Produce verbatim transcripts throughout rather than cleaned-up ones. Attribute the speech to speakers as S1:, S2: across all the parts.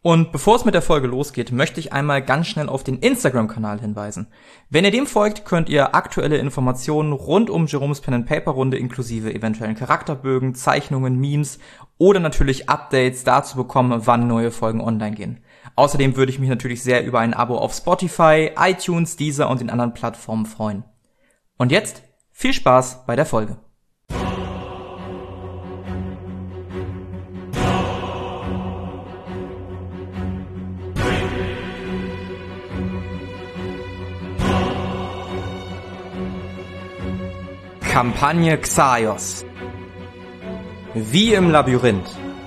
S1: Und bevor es mit der Folge losgeht, möchte ich einmal ganz schnell auf den Instagram-Kanal hinweisen. Wenn ihr dem folgt, könnt ihr aktuelle Informationen rund um Jerome's Pen and Paper Runde inklusive eventuellen Charakterbögen, Zeichnungen, Memes oder natürlich Updates dazu bekommen, wann neue Folgen online gehen. Außerdem würde ich mich natürlich sehr über ein Abo auf Spotify, iTunes, Deezer und den anderen Plattformen freuen. Und jetzt viel Spaß bei der Folge. Kampagne Xaios. Wie im Labyrinth.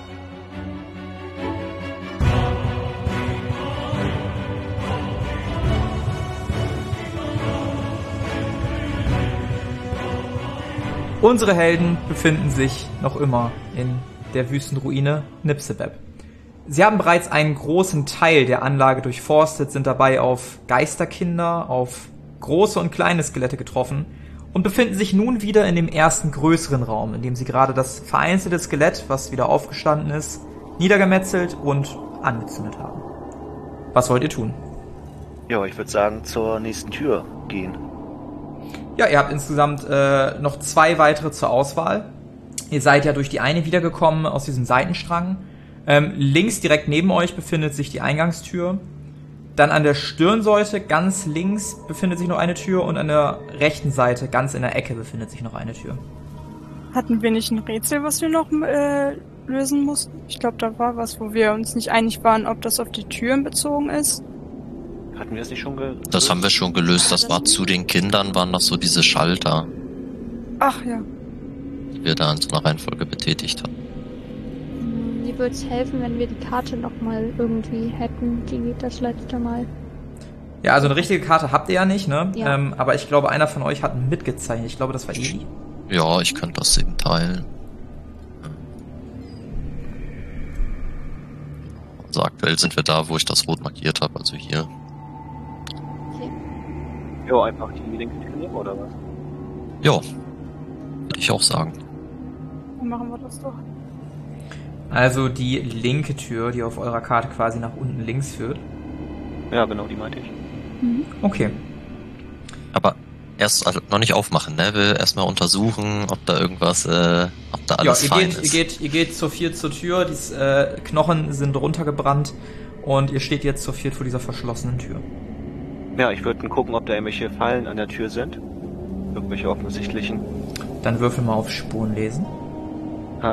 S1: Unsere Helden befinden sich noch immer in der Wüstenruine Nipsebeb. Sie haben bereits einen großen Teil der Anlage durchforstet, sind dabei auf Geisterkinder, auf große und kleine Skelette getroffen und befinden sich nun wieder in dem ersten größeren Raum, in dem sie gerade das vereinzelte Skelett, was wieder aufgestanden ist, niedergemetzelt und angezündet haben. Was wollt ihr tun?
S2: Ja, ich würde sagen, zur nächsten Tür gehen.
S1: Ja, ihr habt insgesamt äh, noch zwei weitere zur Auswahl. Ihr seid ja durch die eine wiedergekommen aus diesem Seitenstrang. Ähm, links direkt neben euch befindet sich die Eingangstür. Dann an der Stirnseite ganz links befindet sich noch eine Tür und an der rechten Seite ganz in der Ecke befindet sich noch eine Tür.
S3: Hatten wir nicht ein Rätsel, was wir noch äh, lösen mussten? Ich glaube, da war was, wo wir uns nicht einig waren, ob das auf die Türen bezogen ist.
S2: Hatten wir es nicht schon gelöst?
S4: Das haben wir schon gelöst. Das war zu den Kindern, waren das so diese Schalter.
S3: Ach ja.
S4: Die wir da in so einer Reihenfolge betätigt haben.
S5: Mir würde es helfen, wenn wir die Karte nochmal irgendwie hätten, die das letzte Mal.
S1: Ja, also eine richtige Karte habt ihr ja nicht, ne?
S5: Ja.
S1: Ähm, aber ich glaube, einer von euch hat mitgezeichnet. Ich glaube, das war Eli.
S4: Ja, ich könnte das eben teilen. Also aktuell sind wir da, wo ich das rot markiert habe, also hier.
S5: Okay.
S2: Ja, einfach die linke Tür nehmen, oder was?
S4: Ja, würde ich auch sagen.
S3: Dann machen wir das doch.
S1: Also die linke Tür, die auf eurer Karte quasi nach unten links führt.
S2: Ja, genau, die meinte ich.
S5: Mhm.
S1: Okay.
S4: Aber erst also noch nicht aufmachen, ne? Wir erstmal untersuchen, ob da irgendwas, äh, ob da alles
S1: ja, ihr
S4: fein
S1: geht,
S4: ist.
S1: Ihr geht, ihr geht zur viert zur Tür, die äh, Knochen sind runtergebrannt und ihr steht jetzt zur viert vor dieser verschlossenen Tür.
S2: Ja, ich würde gucken, ob da irgendwelche Fallen an der Tür sind. Irgendwelche offensichtlichen.
S1: Dann würfel mal auf Spuren lesen.
S2: Hat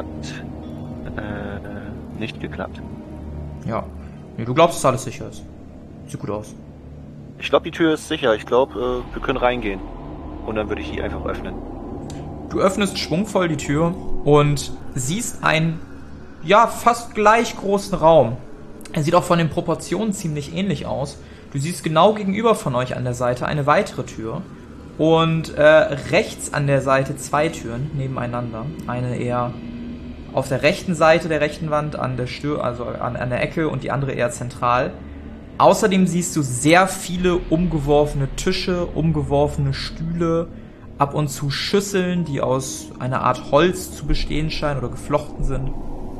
S2: äh, nicht geklappt.
S1: Ja. Nee, du glaubst, dass alles sicher ist. Sieht gut aus.
S2: Ich glaube, die Tür ist sicher. Ich glaube, äh, wir können reingehen. Und dann würde ich die einfach öffnen.
S1: Du öffnest schwungvoll die Tür und siehst einen, ja, fast gleich großen Raum. Er sieht auch von den Proportionen ziemlich ähnlich aus. Du siehst genau gegenüber von euch an der Seite eine weitere Tür. Und äh, rechts an der Seite zwei Türen nebeneinander. Eine eher auf der rechten Seite der rechten Wand, an der Stür, also an, an der Ecke, und die andere eher zentral. Außerdem siehst du sehr viele umgeworfene Tische, umgeworfene Stühle, ab und zu Schüsseln, die aus einer Art Holz zu bestehen scheinen oder geflochten sind.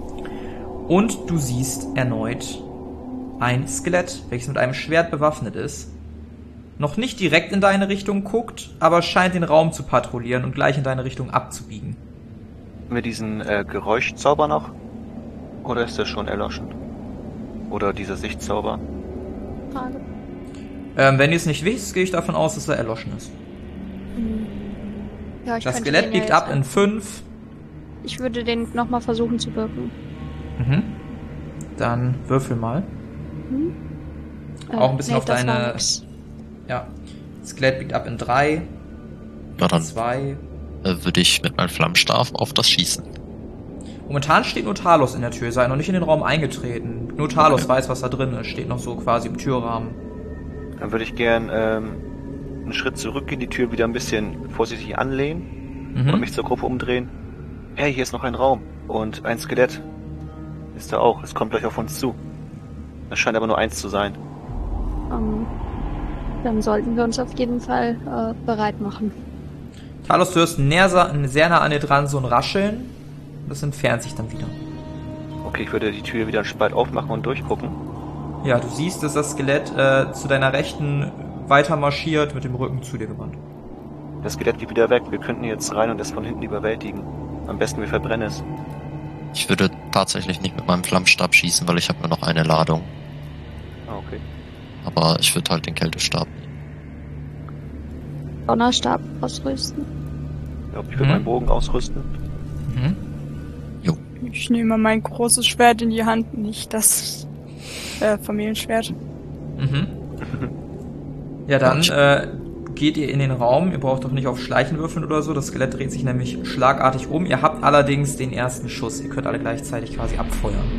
S1: Und du siehst erneut ein Skelett, welches mit einem Schwert bewaffnet ist. Noch nicht direkt in deine Richtung guckt, aber scheint den Raum zu patrouillieren und gleich in deine Richtung abzubiegen.
S2: Mit diesen äh, Geräuschzauber noch? Oder ist der schon erloschen? Oder dieser Sichtzauber?
S5: Frage.
S1: Ähm, wenn ihr es nicht wisst, gehe ich davon aus, dass er erloschen ist.
S5: Ja, ich
S1: Das
S5: könnte
S1: Skelett
S5: den ja
S1: biegt
S5: jetzt
S1: ab in fünf.
S5: Ich würde den nochmal versuchen zu wirken.
S1: Mhm. Dann würfel mal.
S5: Hm?
S1: Auch ein bisschen
S5: nee,
S1: auf
S5: das war
S1: deine...
S5: nix.
S1: Ja. Das Skelett biegt ab in drei,
S4: Ja, dann
S1: zwei.
S4: äh, würde ich mit meinem Flammenstab auf das schießen.
S1: Momentan steht nur Talos in der Tür, sei noch nicht in den Raum eingetreten. Nur Talos okay. weiß, was da drin ist, steht noch so quasi im Türrahmen.
S2: Dann würde ich gern ähm, einen Schritt zurückgehen, die Tür wieder ein bisschen vorsichtig anlehnen
S1: Mhm.
S2: und mich zur Gruppe umdrehen. Hey, hier ist noch ein Raum und ein Skelett. Ist da auch, es kommt gleich auf uns zu. Es scheint aber nur eins zu sein.
S5: Ähm, dann sollten wir uns auf jeden Fall äh, bereit machen.
S1: Talos, du hörst näher, sehr nah an dir dran so ein Rascheln. Das entfernt sich dann wieder.
S2: Okay, ich würde die Tür wieder einen Spalt aufmachen und durchgucken.
S1: Ja, du siehst, dass das Skelett äh, zu deiner Rechten weiter marschiert, mit dem Rücken zu dir gewandt.
S2: Das Skelett geht wieder weg. Wir könnten jetzt rein und es von hinten überwältigen. Am besten wir verbrennen es.
S4: Ich würde tatsächlich nicht mit meinem Flammenstab schießen, weil ich habe nur noch eine Ladung.
S2: Ah, okay.
S4: Aber ich würde halt den Kältestab.
S5: Donnerstab ausrüsten.
S2: Ich glaube, ich würde
S1: Mhm.
S2: meinen Bogen ausrüsten.
S1: Mhm.
S3: Ich nehme mein großes Schwert in die Hand, nicht das äh, Familienschwert.
S1: Mhm. Ja, dann äh, geht ihr in den Raum. Ihr braucht doch nicht auf Schleichen würfeln oder so. Das Skelett dreht sich nämlich schlagartig um. Ihr habt allerdings den ersten Schuss. Ihr könnt alle gleichzeitig quasi abfeuern.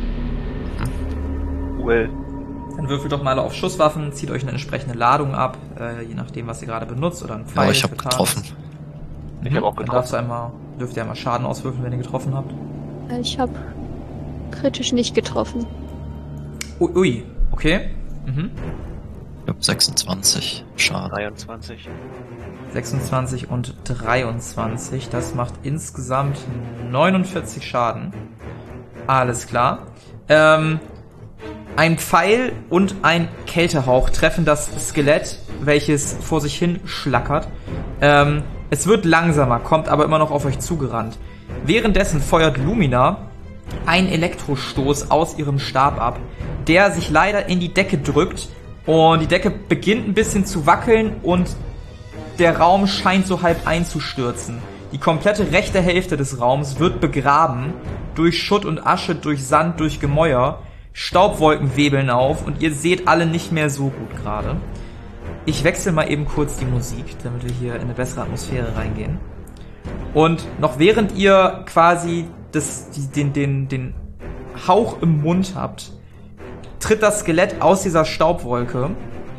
S2: Well,
S1: Dann würfelt doch mal auf Schusswaffen, zieht euch eine entsprechende Ladung ab, äh, je nachdem, was ihr gerade benutzt, oder ein Pfeil.
S4: Ja, ich habe
S1: für Tarn.
S4: getroffen.
S2: ich habe auch
S1: Dann darfst
S2: getroffen.
S1: du einmal, dürft ihr einmal Schaden auswürfeln, wenn ihr getroffen habt.
S5: Ich habe kritisch nicht getroffen.
S1: Ui, ui. Okay. Mhm.
S4: Ich habe sechsundzwanzig Schaden.
S2: dreiundzwanzig.
S1: sechsundzwanzig und dreiundzwanzig. Das macht insgesamt neunundvierzig Schaden. Alles klar. Ähm, ein Pfeil und ein Kältehauch treffen das Skelett, welches vor sich hin schlackert. Ähm, es wird langsamer, kommt aber immer noch auf euch zugerannt. Währenddessen feuert Lumina einen Elektrostoß aus ihrem Stab ab, der sich leider in die Decke drückt und die Decke beginnt ein bisschen zu wackeln und der Raum scheint so halb einzustürzen. Die komplette rechte Hälfte des Raums wird begraben durch Schutt und Asche, durch Sand, durch Gemäuer. Staubwolken webeln auf und ihr seht alle nicht mehr so gut gerade. Ich wechsle mal eben kurz die Musik, damit wir hier in eine bessere Atmosphäre reingehen. Und noch während ihr quasi das, die, den, den, den Hauch im Mund habt, tritt das Skelett aus dieser Staubwolke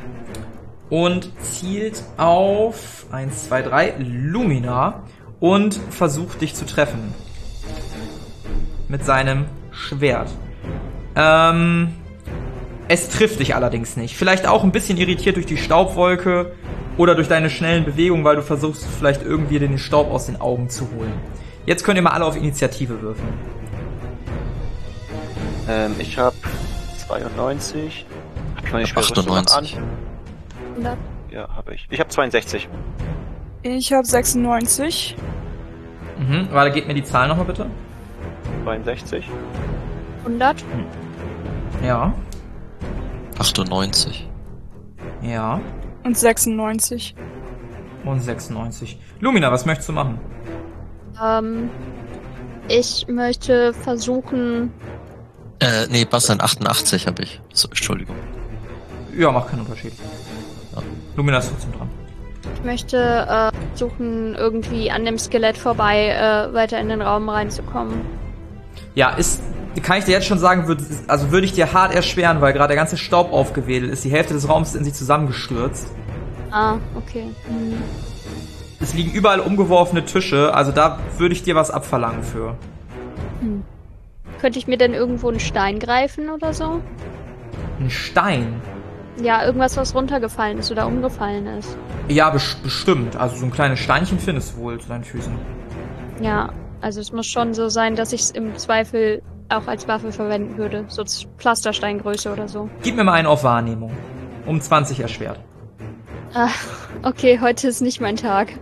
S1: und zielt auf eins, zwei, drei Lumina und versucht dich zu treffen. Mit seinem Schwert. Ähm, es trifft dich allerdings nicht. Vielleicht auch ein bisschen irritiert durch die Staubwolke oder durch deine schnellen Bewegungen, weil du versuchst vielleicht irgendwie den Staub aus den Augen zu holen. Jetzt könnt ihr mal alle auf Initiative würfeln.
S2: Ähm, ich habe zweiundneunzig. Hab ich meine Schwerrüstung noch an?
S4: achtundneunzig.
S5: hundert.
S2: Ja, habe ich. Ich habe zweiundsechzig.
S3: Ich habe sechsundneunzig.
S1: Mhm, warte, gebt mir die Zahl nochmal bitte.
S2: zweiundsechzig.
S5: hundert.
S1: Ja,
S4: achtundneunzig.
S1: ja
S3: Und sechsundneunzig.
S1: und sechsundneunzig. Lumina, was möchtest du machen?
S5: Ähm, ich möchte versuchen,
S4: Äh, nee, Bastian, achtundachtzig habe ich. So, Entschuldigung.
S1: Ja, macht keinen Unterschied.
S4: Ja.
S5: Lumina ist trotzdem dran. Ich möchte äh, versuchen, irgendwie an dem Skelett vorbei äh, weiter in den Raum reinzukommen.
S1: Ja, ist, kann ich dir jetzt schon sagen, würd, also würde ich dir hart erschweren, weil gerade der ganze Staub aufgewedelt ist. Die Hälfte des Raums ist in sich zusammengestürzt.
S5: Ah, okay. Hm.
S1: Es liegen überall umgeworfene Tische, also da würde ich dir was abverlangen für.
S5: Hm. Könnte ich mir denn irgendwo einen Stein greifen oder so?
S1: Ein Stein?
S5: Ja, irgendwas, was runtergefallen ist oder umgefallen ist.
S1: Ja, bes- bestimmt. Also so ein kleines Steinchen findest du wohl zu deinen Füßen.
S5: Ja, also es muss schon so sein, dass ich es im Zweifel auch als Waffe verwenden würde. So Z- Pflastersteingröße oder so.
S1: Gib mir mal einen auf Wahrnehmung. Um zwanzig erschwert.
S5: Ah, okay, heute ist nicht mein Tag.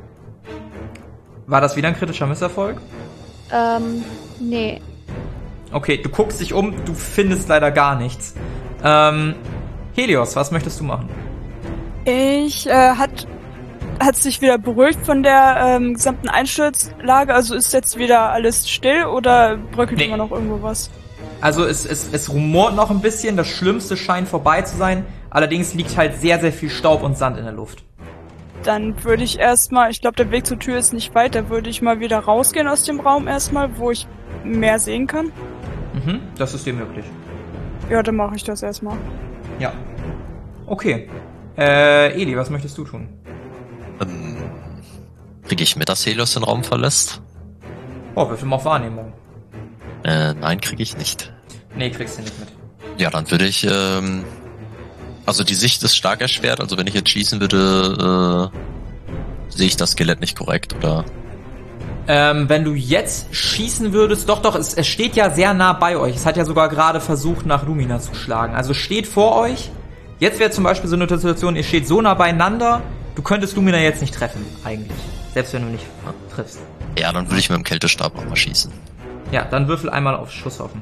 S1: War das wieder ein kritischer Misserfolg?
S5: Ähm, nee.
S1: Okay, du guckst dich um, du findest leider gar nichts. Ähm, Helios, was möchtest du machen?
S3: Ich, äh, hat, hat sich wieder beruhigt von der ähm, gesamten Einsturzlage? Also ist jetzt wieder alles still oder bröckelt
S1: Nee.
S3: immer noch irgendwo was?
S1: Also es, es, es rumort noch ein bisschen, das Schlimmste scheint vorbei zu sein. Allerdings liegt halt sehr, sehr viel Staub und Sand in der Luft.
S3: Dann würde ich erstmal, ich glaube, der Weg zur Tür ist nicht weit, da würde ich mal wieder rausgehen aus dem Raum erstmal, wo ich mehr sehen kann.
S1: Mhm, das ist dir möglich.
S3: Ja, dann mache ich das erstmal.
S1: Ja. Okay. Äh, Eli, was möchtest du tun?
S4: Ähm, kriege ich mit, dass Helios den Raum verlässt?
S1: Oh, würfel mal auf Wahrnehmung.
S4: Äh, nein, kriege ich nicht.
S1: Nee, kriegst du nicht mit.
S4: Ja, dann würde ich, ähm, also die Sicht ist stark erschwert, also wenn ich jetzt schießen würde, äh, sehe ich das Skelett nicht korrekt, oder?
S1: Ähm, wenn du jetzt schießen würdest, doch, doch, es, es steht ja sehr nah bei euch. Es hat ja sogar gerade versucht, nach Lumina zu schlagen. Also es steht vor euch. Jetzt wäre zum Beispiel so eine Situation, ihr steht so nah beieinander, du könntest Lumina jetzt nicht treffen, eigentlich. Selbst wenn du nicht triffst.
S4: Ja, dann würde ich mit dem Kältestab nochmal schießen.
S1: Ja, dann würfel einmal auf Schuss hoffen.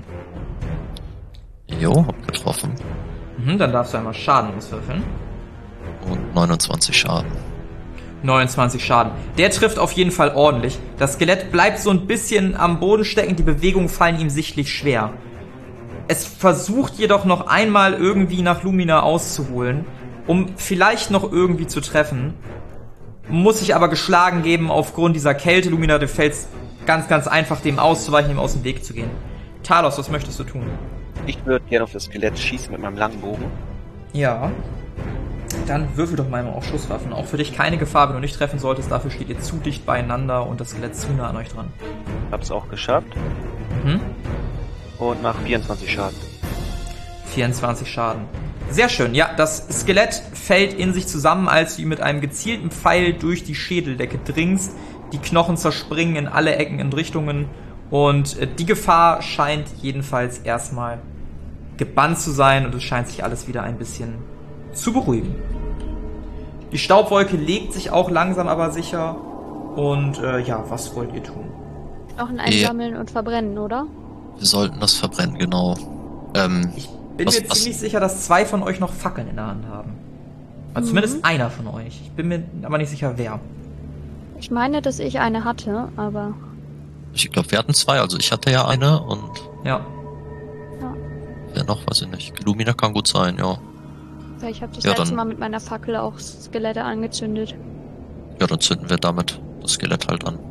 S4: Jo, hab getroffen.
S1: Mhm, dann darfst du einmal Schaden auswürfeln.
S4: Und neunundzwanzig Schaden.
S1: neunundzwanzig Schaden. Der trifft auf jeden Fall ordentlich. Das Skelett bleibt so ein bisschen am Boden stecken, die Bewegungen fallen ihm sichtlich schwer. Es versucht jedoch noch einmal irgendwie nach Lumina auszuholen, um vielleicht noch irgendwie zu treffen. Muss sich aber geschlagen geben aufgrund dieser Kälte. Lumina, du fällst ganz, ganz einfach, dem auszuweichen, dem aus dem Weg zu gehen. Talos, was möchtest du tun?
S2: Ich würde gerne auf das Skelett schießen mit meinem langen Bogen.
S1: Ja. Dann würfel doch mal auf Schusswaffen. Auch für dich keine Gefahr, wenn du nicht treffen solltest. Dafür steht ihr zu dicht beieinander und das Skelett zu nah an euch dran.
S2: Hab's auch geschafft.
S1: Mhm.
S2: Und mach vierundzwanzig Schaden.
S1: vierundzwanzig Schaden. Sehr schön. Ja, das Skelett fällt in sich zusammen, als du ihm mit einem gezielten Pfeil durch die Schädeldecke dringst. Die Knochen zerspringen in alle Ecken und Richtungen. Und die Gefahr scheint jedenfalls erstmal gebannt zu sein. Und es scheint sich alles wieder ein bisschen zu beruhigen. Die Staubwolke legt sich auch langsam aber sicher. Und äh, ja, was wollt ihr tun?
S5: Knochen einsammeln ja. und verbrennen, oder?
S4: Wir sollten das verbrennen, genau. Ähm,
S1: ich bin
S4: was,
S1: mir
S4: was?
S1: ziemlich sicher, dass zwei von euch noch Fackeln in der Hand haben. Also
S5: Mhm.
S1: zumindest einer von euch. Ich bin mir aber nicht sicher, wer.
S5: Ich meine, dass ich eine hatte, aber...
S4: Ich glaube, wir hatten zwei. Also ich hatte ja eine und
S1: Ja.
S5: Ja.
S4: wer noch, weiß ich nicht. Lumina kann gut sein, ja.
S5: Weil ich habe das
S4: Ja,
S5: letzte
S4: dann-
S5: Mal mit meiner Fackel auch Skelette angezündet.
S4: Ja, dann zünden wir damit das Skelett halt an.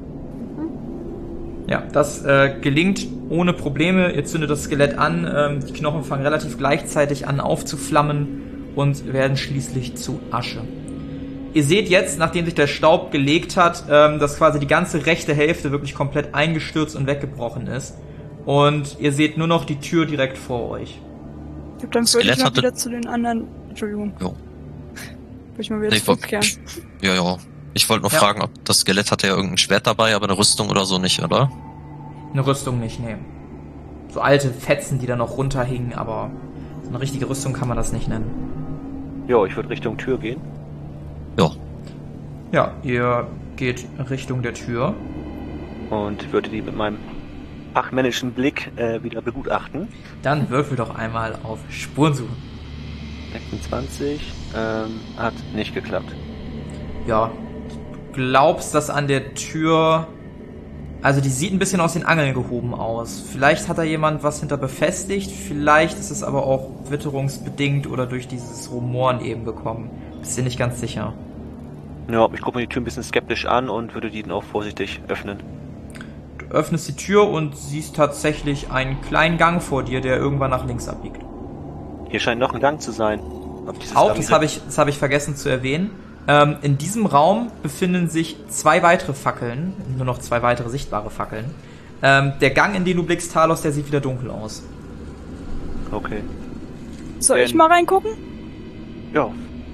S1: Ja, das äh, gelingt ohne Probleme. Ihr zündet das Skelett an. Ähm, die Knochen fangen relativ gleichzeitig an aufzuflammen und werden schließlich zu Asche. Ihr seht jetzt, nachdem sich der Staub gelegt hat, ähm, dass quasi die ganze rechte Hälfte wirklich komplett eingestürzt und weggebrochen ist. Und ihr seht nur noch die Tür direkt vor euch.
S3: Ich glaub, dann würde
S4: Skelett
S3: ich mal
S4: hatte-
S3: wieder zu den anderen... Entschuldigung.
S4: Jo.
S3: Würde ich mal wieder
S4: Nee, ich wollt-
S3: zurückkehren.
S4: Ja, ja. Ich wollte noch
S1: Ja.
S4: fragen, ob das Skelett hatte ja irgendein Schwert dabei, aber eine Rüstung oder so nicht, oder?
S1: Eine Rüstung nicht, nee. So alte Fetzen, die da noch runterhingen, aber so eine richtige Rüstung kann man das nicht nennen.
S2: Jo, ich würde Richtung Tür gehen.
S4: Ja.
S1: Ja, ihr geht Richtung der Tür.
S2: Und würde die mit meinem fachmännischen Blick äh, wieder begutachten.
S1: Dann würfel doch einmal auf Spurensuche.
S2: sechsundzwanzig ähm, hat nicht geklappt.
S1: Ja, du glaubst, dass an der Tür... Also die sieht ein bisschen aus den Angeln gehoben aus. Vielleicht hat da jemand was hinter befestigt, vielleicht ist es aber auch witterungsbedingt oder durch dieses Rumoren eben gekommen. Bist dir nicht ganz sicher.
S2: Ja, ich gucke mir die Tür ein bisschen skeptisch an und würde die dann auch vorsichtig öffnen.
S1: Du öffnest die Tür und siehst tatsächlich einen kleinen Gang vor dir, der irgendwann nach links abbiegt.
S2: Hier scheint noch ein Gang zu sein. Ob dieses
S1: Auch,
S2: Gang-
S1: das habe ich, das habe ich vergessen zu erwähnen. Ähm, in diesem Raum befinden sich zwei weitere Fackeln, nur noch zwei weitere sichtbare Fackeln. Ähm, der Gang, in den du blickst, Talos, der sieht wieder dunkel aus.
S2: Okay.
S3: Soll ich
S2: Ähm,
S3: mal reingucken?
S2: Ja,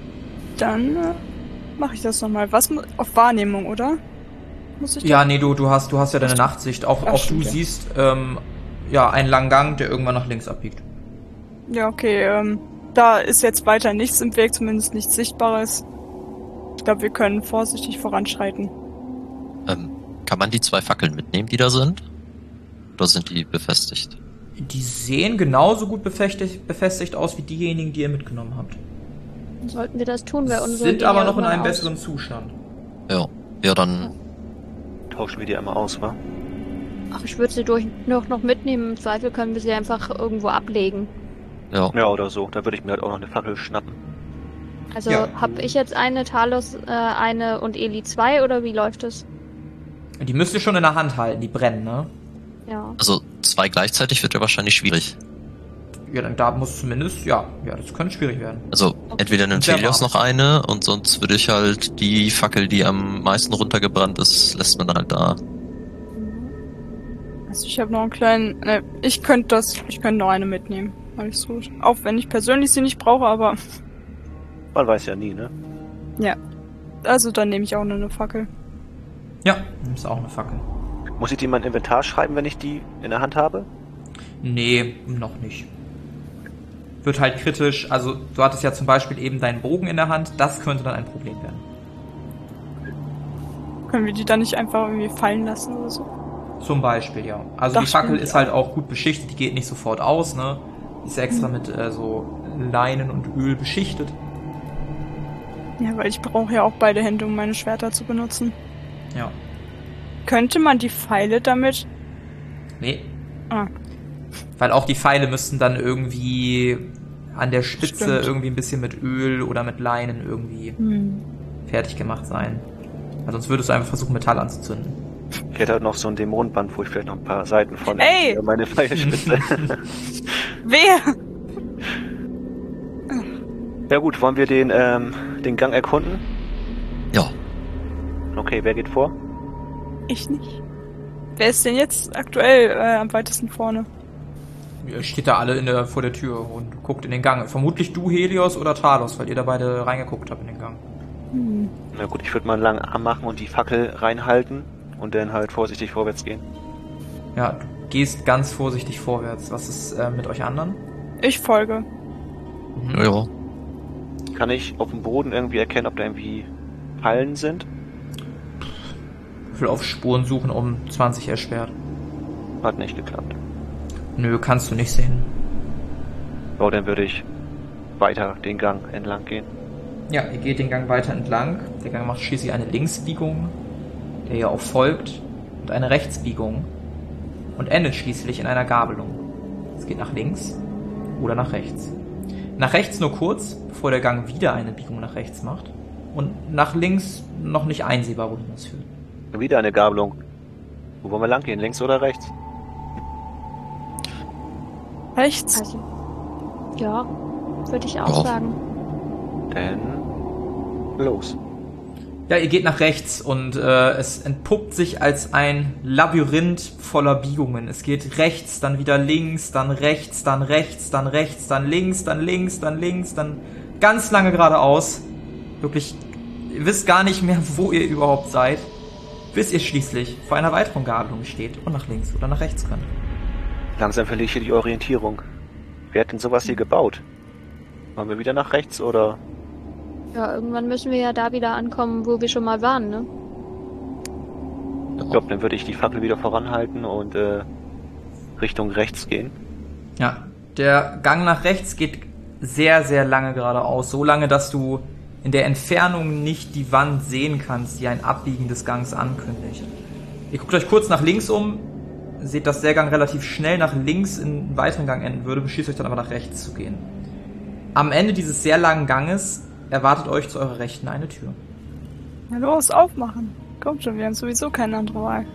S3: Dann äh, mache ich das nochmal. Was mu- auf Wahrnehmung, oder? Muss ich
S1: Ja, nee, du, du hast, du hast ja deine Nachtsicht. Auch,
S3: Ach,
S1: auch du
S3: stimmt, ja.
S1: siehst, ähm, ja, einen langen Gang, der irgendwann nach links abbiegt.
S3: Ja, okay. Ähm, da ist jetzt weiter nichts im Weg, zumindest nichts Sichtbares. Ich glaube, wir können vorsichtig voranschreiten.
S4: Ähm, kann man die zwei Fackeln mitnehmen, die da sind? Oder sind die befestigt?
S1: Die sehen genauso gut befestigt, befestigt aus wie diejenigen, die ihr mitgenommen habt.
S5: Sollten wir das tun, weil unsere
S1: Sind
S5: gehen
S1: aber
S5: ja
S1: noch in einem
S5: irgendwann aus.
S1: besseren Zustand.
S4: Ja. Ja, dann,
S2: tauschen wir die einmal aus, wa?
S5: Ach, ich würde sie durch noch, noch mitnehmen. Im Zweifel können wir sie einfach irgendwo ablegen.
S4: ja.
S2: Ja, oder so. Da würde ich mir halt auch noch eine Fackel schnappen.
S5: Also
S1: Ja.
S5: habe ich jetzt eine, Talos äh, eine und Eli zwei oder wie läuft das?
S1: Die müsst ihr schon in der Hand halten, die brennen, ne?
S5: Ja.
S4: Also zwei gleichzeitig wird ja wahrscheinlich schwierig.
S1: Ja, dann da muss zumindest, ja, ja, das könnte schwierig werden.
S4: Also entweder nimmt
S1: Sehr
S4: Helios
S1: warm.
S4: noch eine und sonst würde ich halt die Fackel, die am meisten runtergebrannt ist, lässt man dann halt da.
S3: Also ich habe noch einen kleinen... Ne, ich könnte das... Ich könnte noch eine mitnehmen. Alles gut. Auch wenn ich persönlich sie nicht brauche, aber...
S2: Man weiß ja nie, ne?
S3: Ja. Also dann nehme ich auch nur eine Fackel.
S1: Ja, nimmst auch eine Fackel.
S2: Muss ich die in mein Inventar schreiben, wenn ich die in der Hand habe?
S1: Nee, noch nicht. Wird halt kritisch, also du hattest ja zum Beispiel eben deinen Bogen in der Hand, das könnte dann ein Problem werden.
S3: Können wir die dann nicht einfach irgendwie fallen lassen oder so?
S1: Zum Beispiel, ja. Also
S3: Das
S1: die Fackel
S3: stimmt,
S1: ist
S3: ja.
S1: halt auch gut beschichtet, die geht nicht sofort aus, ne? Die ist extra mit äh, so Leinen und Öl beschichtet.
S3: Ja, weil ich brauche ja auch beide Hände, um meine Schwerter zu benutzen.
S1: Ja.
S3: Könnte man die Pfeile damit...
S1: Nee.
S3: Ah,
S1: Weil auch die Pfeile müssten dann irgendwie an der Spitze
S3: Stimmt.
S1: irgendwie ein bisschen mit Öl oder mit Leinen irgendwie
S3: hm.
S1: fertig gemacht sein. Weil sonst würdest du einfach versuchen, Metall anzuzünden.
S2: Ich hätte halt noch so ein Dämonenband, wo ich vielleicht noch ein paar Seiten von
S3: Ey!
S2: äh, meine Pfeilspitze.
S3: Wer?
S2: Ja gut, wollen wir den, ähm, den Gang erkunden?
S4: Ja.
S2: Okay, wer geht vor?
S3: Ich nicht. Wer ist denn jetzt aktuell äh, am weitesten vorne?
S1: Ihr steht da alle in der, vor der Tür und guckt in den Gang. Vermutlich du, Helios oder Talos, weil ihr da beide reingeguckt habt in den Gang.
S3: Hm.
S2: Na gut, ich würde mal einen langen Arm machen und die Fackel reinhalten und dann halt vorsichtig vorwärts gehen.
S1: Ja, du gehst ganz vorsichtig vorwärts. Was ist äh, mit euch anderen?
S3: Ich folge.
S1: Mhm.
S4: Ja, ja.
S2: Kann ich auf dem Boden irgendwie erkennen, ob da irgendwie Fallen sind?
S1: Würfel auf Spuren suchen um zwanzig erschwert.
S2: Hat nicht geklappt.
S1: Nö, kannst du nicht sehen.
S2: So, dann würde ich weiter den Gang entlang gehen.
S1: Ja, ihr geht den Gang weiter entlang. Der Gang macht schließlich eine Linksbiegung, der ihr auch folgt, und eine Rechtsbiegung und endet schließlich in einer Gabelung. Es geht nach links oder nach rechts. Nach rechts nur kurz, bevor der Gang wieder eine Biegung nach rechts macht. Und nach links noch nicht einsehbar, wohin das führt.
S2: Wieder eine Gabelung. Wo wollen wir lang gehen? Links oder rechts?
S3: Rechts?
S5: Also, ja, würde ich auch
S4: Ja.
S5: sagen.
S2: Dann los.
S1: Ja, ihr geht nach rechts und äh, es entpuppt sich als ein Labyrinth voller Biegungen. Es geht rechts, dann wieder links, dann rechts, dann rechts, dann rechts, dann links, dann links, dann links, dann ganz lange geradeaus. Wirklich, ihr wisst gar nicht mehr, wo ihr überhaupt seid, bis ihr schließlich vor einer weiteren Gabelung steht und nach links oder nach rechts könnt.
S2: Langsam verliere ich hier die Orientierung. Wer hat denn sowas hier gebaut? Wollen wir wieder nach rechts oder?
S5: Ja, irgendwann müssen wir ja da wieder ankommen, wo wir schon mal waren, ne?
S2: Ich glaube, dann würde ich die Fackel wieder voranhalten und äh, Richtung rechts gehen.
S1: Ja, der Gang nach rechts geht sehr, sehr lange geradeaus. So lange, dass du in der Entfernung nicht die Wand sehen kannst, die ein Abbiegen des Gangs ankündigt. Ihr guckt euch kurz nach links um, seht, dass der Gang relativ schnell nach links in einen weiteren Gang enden würde, beschließt euch dann aber nach rechts zu gehen. Am Ende dieses sehr langen Ganges erwartet euch zu eurer Rechten eine Tür.
S3: Na los, aufmachen. Kommt schon, wir haben sowieso keine andere Wahl.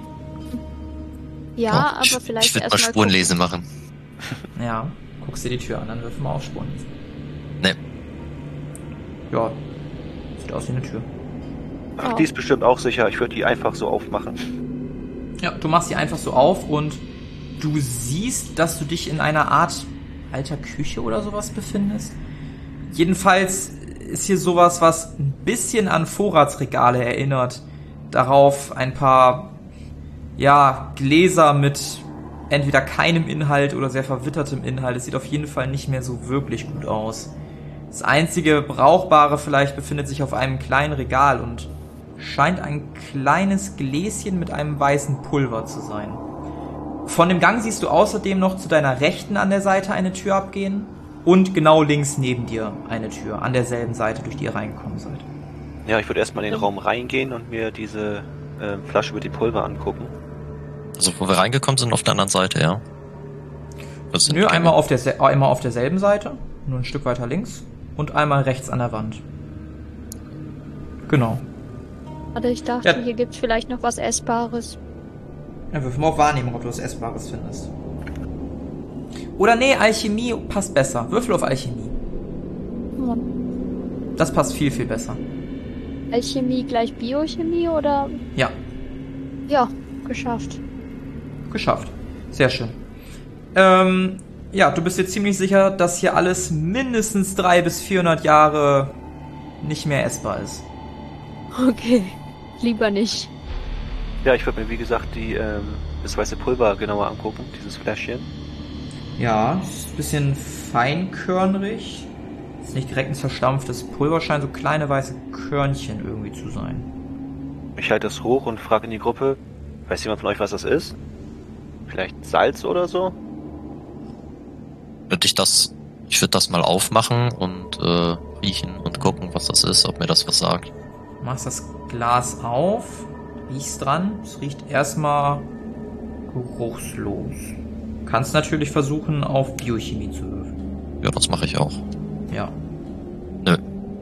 S5: Ja,
S4: ich,
S5: aber vielleicht
S4: Ich würde mal
S5: erstmal
S4: Spurenlese machen.
S1: Ja, guckst dir die Tür an, dann wirf mal auf Spuren lesen.
S4: Ne,
S1: Ja, sieht aus wie eine Tür.
S2: Ach,
S5: Oh.
S2: die ist bestimmt auch sicher. Ich würde die einfach so aufmachen.
S1: Ja, du machst sie einfach so auf und du siehst, dass du dich in einer Art alter Küche oder sowas befindest. Jedenfalls ist hier sowas, was ein bisschen an Vorratsregale erinnert. Darauf ein paar, ja, Gläser mit entweder keinem Inhalt oder sehr verwittertem Inhalt. Es sieht auf jeden Fall nicht mehr so wirklich gut aus. Das einzige Brauchbare vielleicht befindet sich auf einem kleinen Regal und scheint ein kleines Gläschen mit einem weißen Pulver zu sein. Von dem Gang siehst du außerdem noch zu deiner Rechten an der Seite eine Tür abgehen und genau links neben dir eine Tür an derselben Seite, durch die ihr reingekommen seid.
S2: Ja, ich würde erstmal in den Raum reingehen und mir diese äh, Flasche mit dem Pulver angucken.
S4: also wo wir reingekommen sind, auf der anderen Seite, ja. Was sind
S1: Nö,
S4: die
S1: einmal
S4: Gänge?
S1: auf, der, einmal auf derselben Seite, nur ein Stück weiter links und einmal rechts an der Wand. Genau.
S5: Warte, ich dachte,
S1: Ja.
S5: hier gibt's vielleicht noch was Essbares.
S1: Ja, wirf mal auf Wahrnehmung, ob du was Essbares findest. Oder nee, Alchemie passt besser. Würfel auf Alchemie.
S5: Hm.
S1: Das passt viel, viel besser.
S5: Alchemie gleich Biochemie oder?
S1: Ja,
S5: Ja, geschafft.
S1: geschafft. Sehr schön. Ähm, ja, du bist dir ziemlich sicher, dass hier alles mindestens dreihundert bis vierhundert Jahre nicht mehr essbar ist.
S5: Okay, lieber nicht.
S2: Ja, ich würde mir wie gesagt die ähm, das weiße Pulver genauer angucken, dieses Fläschchen.
S1: Ja, ist ein bisschen feinkörnig. Ist nicht direkt ein zerstampftes Pulver, scheint so kleine weiße Körnchen irgendwie zu sein.
S2: Ich halte das hoch und frage in die Gruppe, weiß jemand von euch, was das ist? Vielleicht Salz oder so?
S4: Würde ich das, ich würde das mal aufmachen und äh, riechen und gucken, was das ist, ob mir das was sagt.
S1: Du machst das Glas auf, riechst dran. Es riecht erstmal geruchslos. Kannst natürlich versuchen, auf Biochemie zu würfeln.
S4: Ja, das mache ich auch.
S1: Ja.
S4: Nö.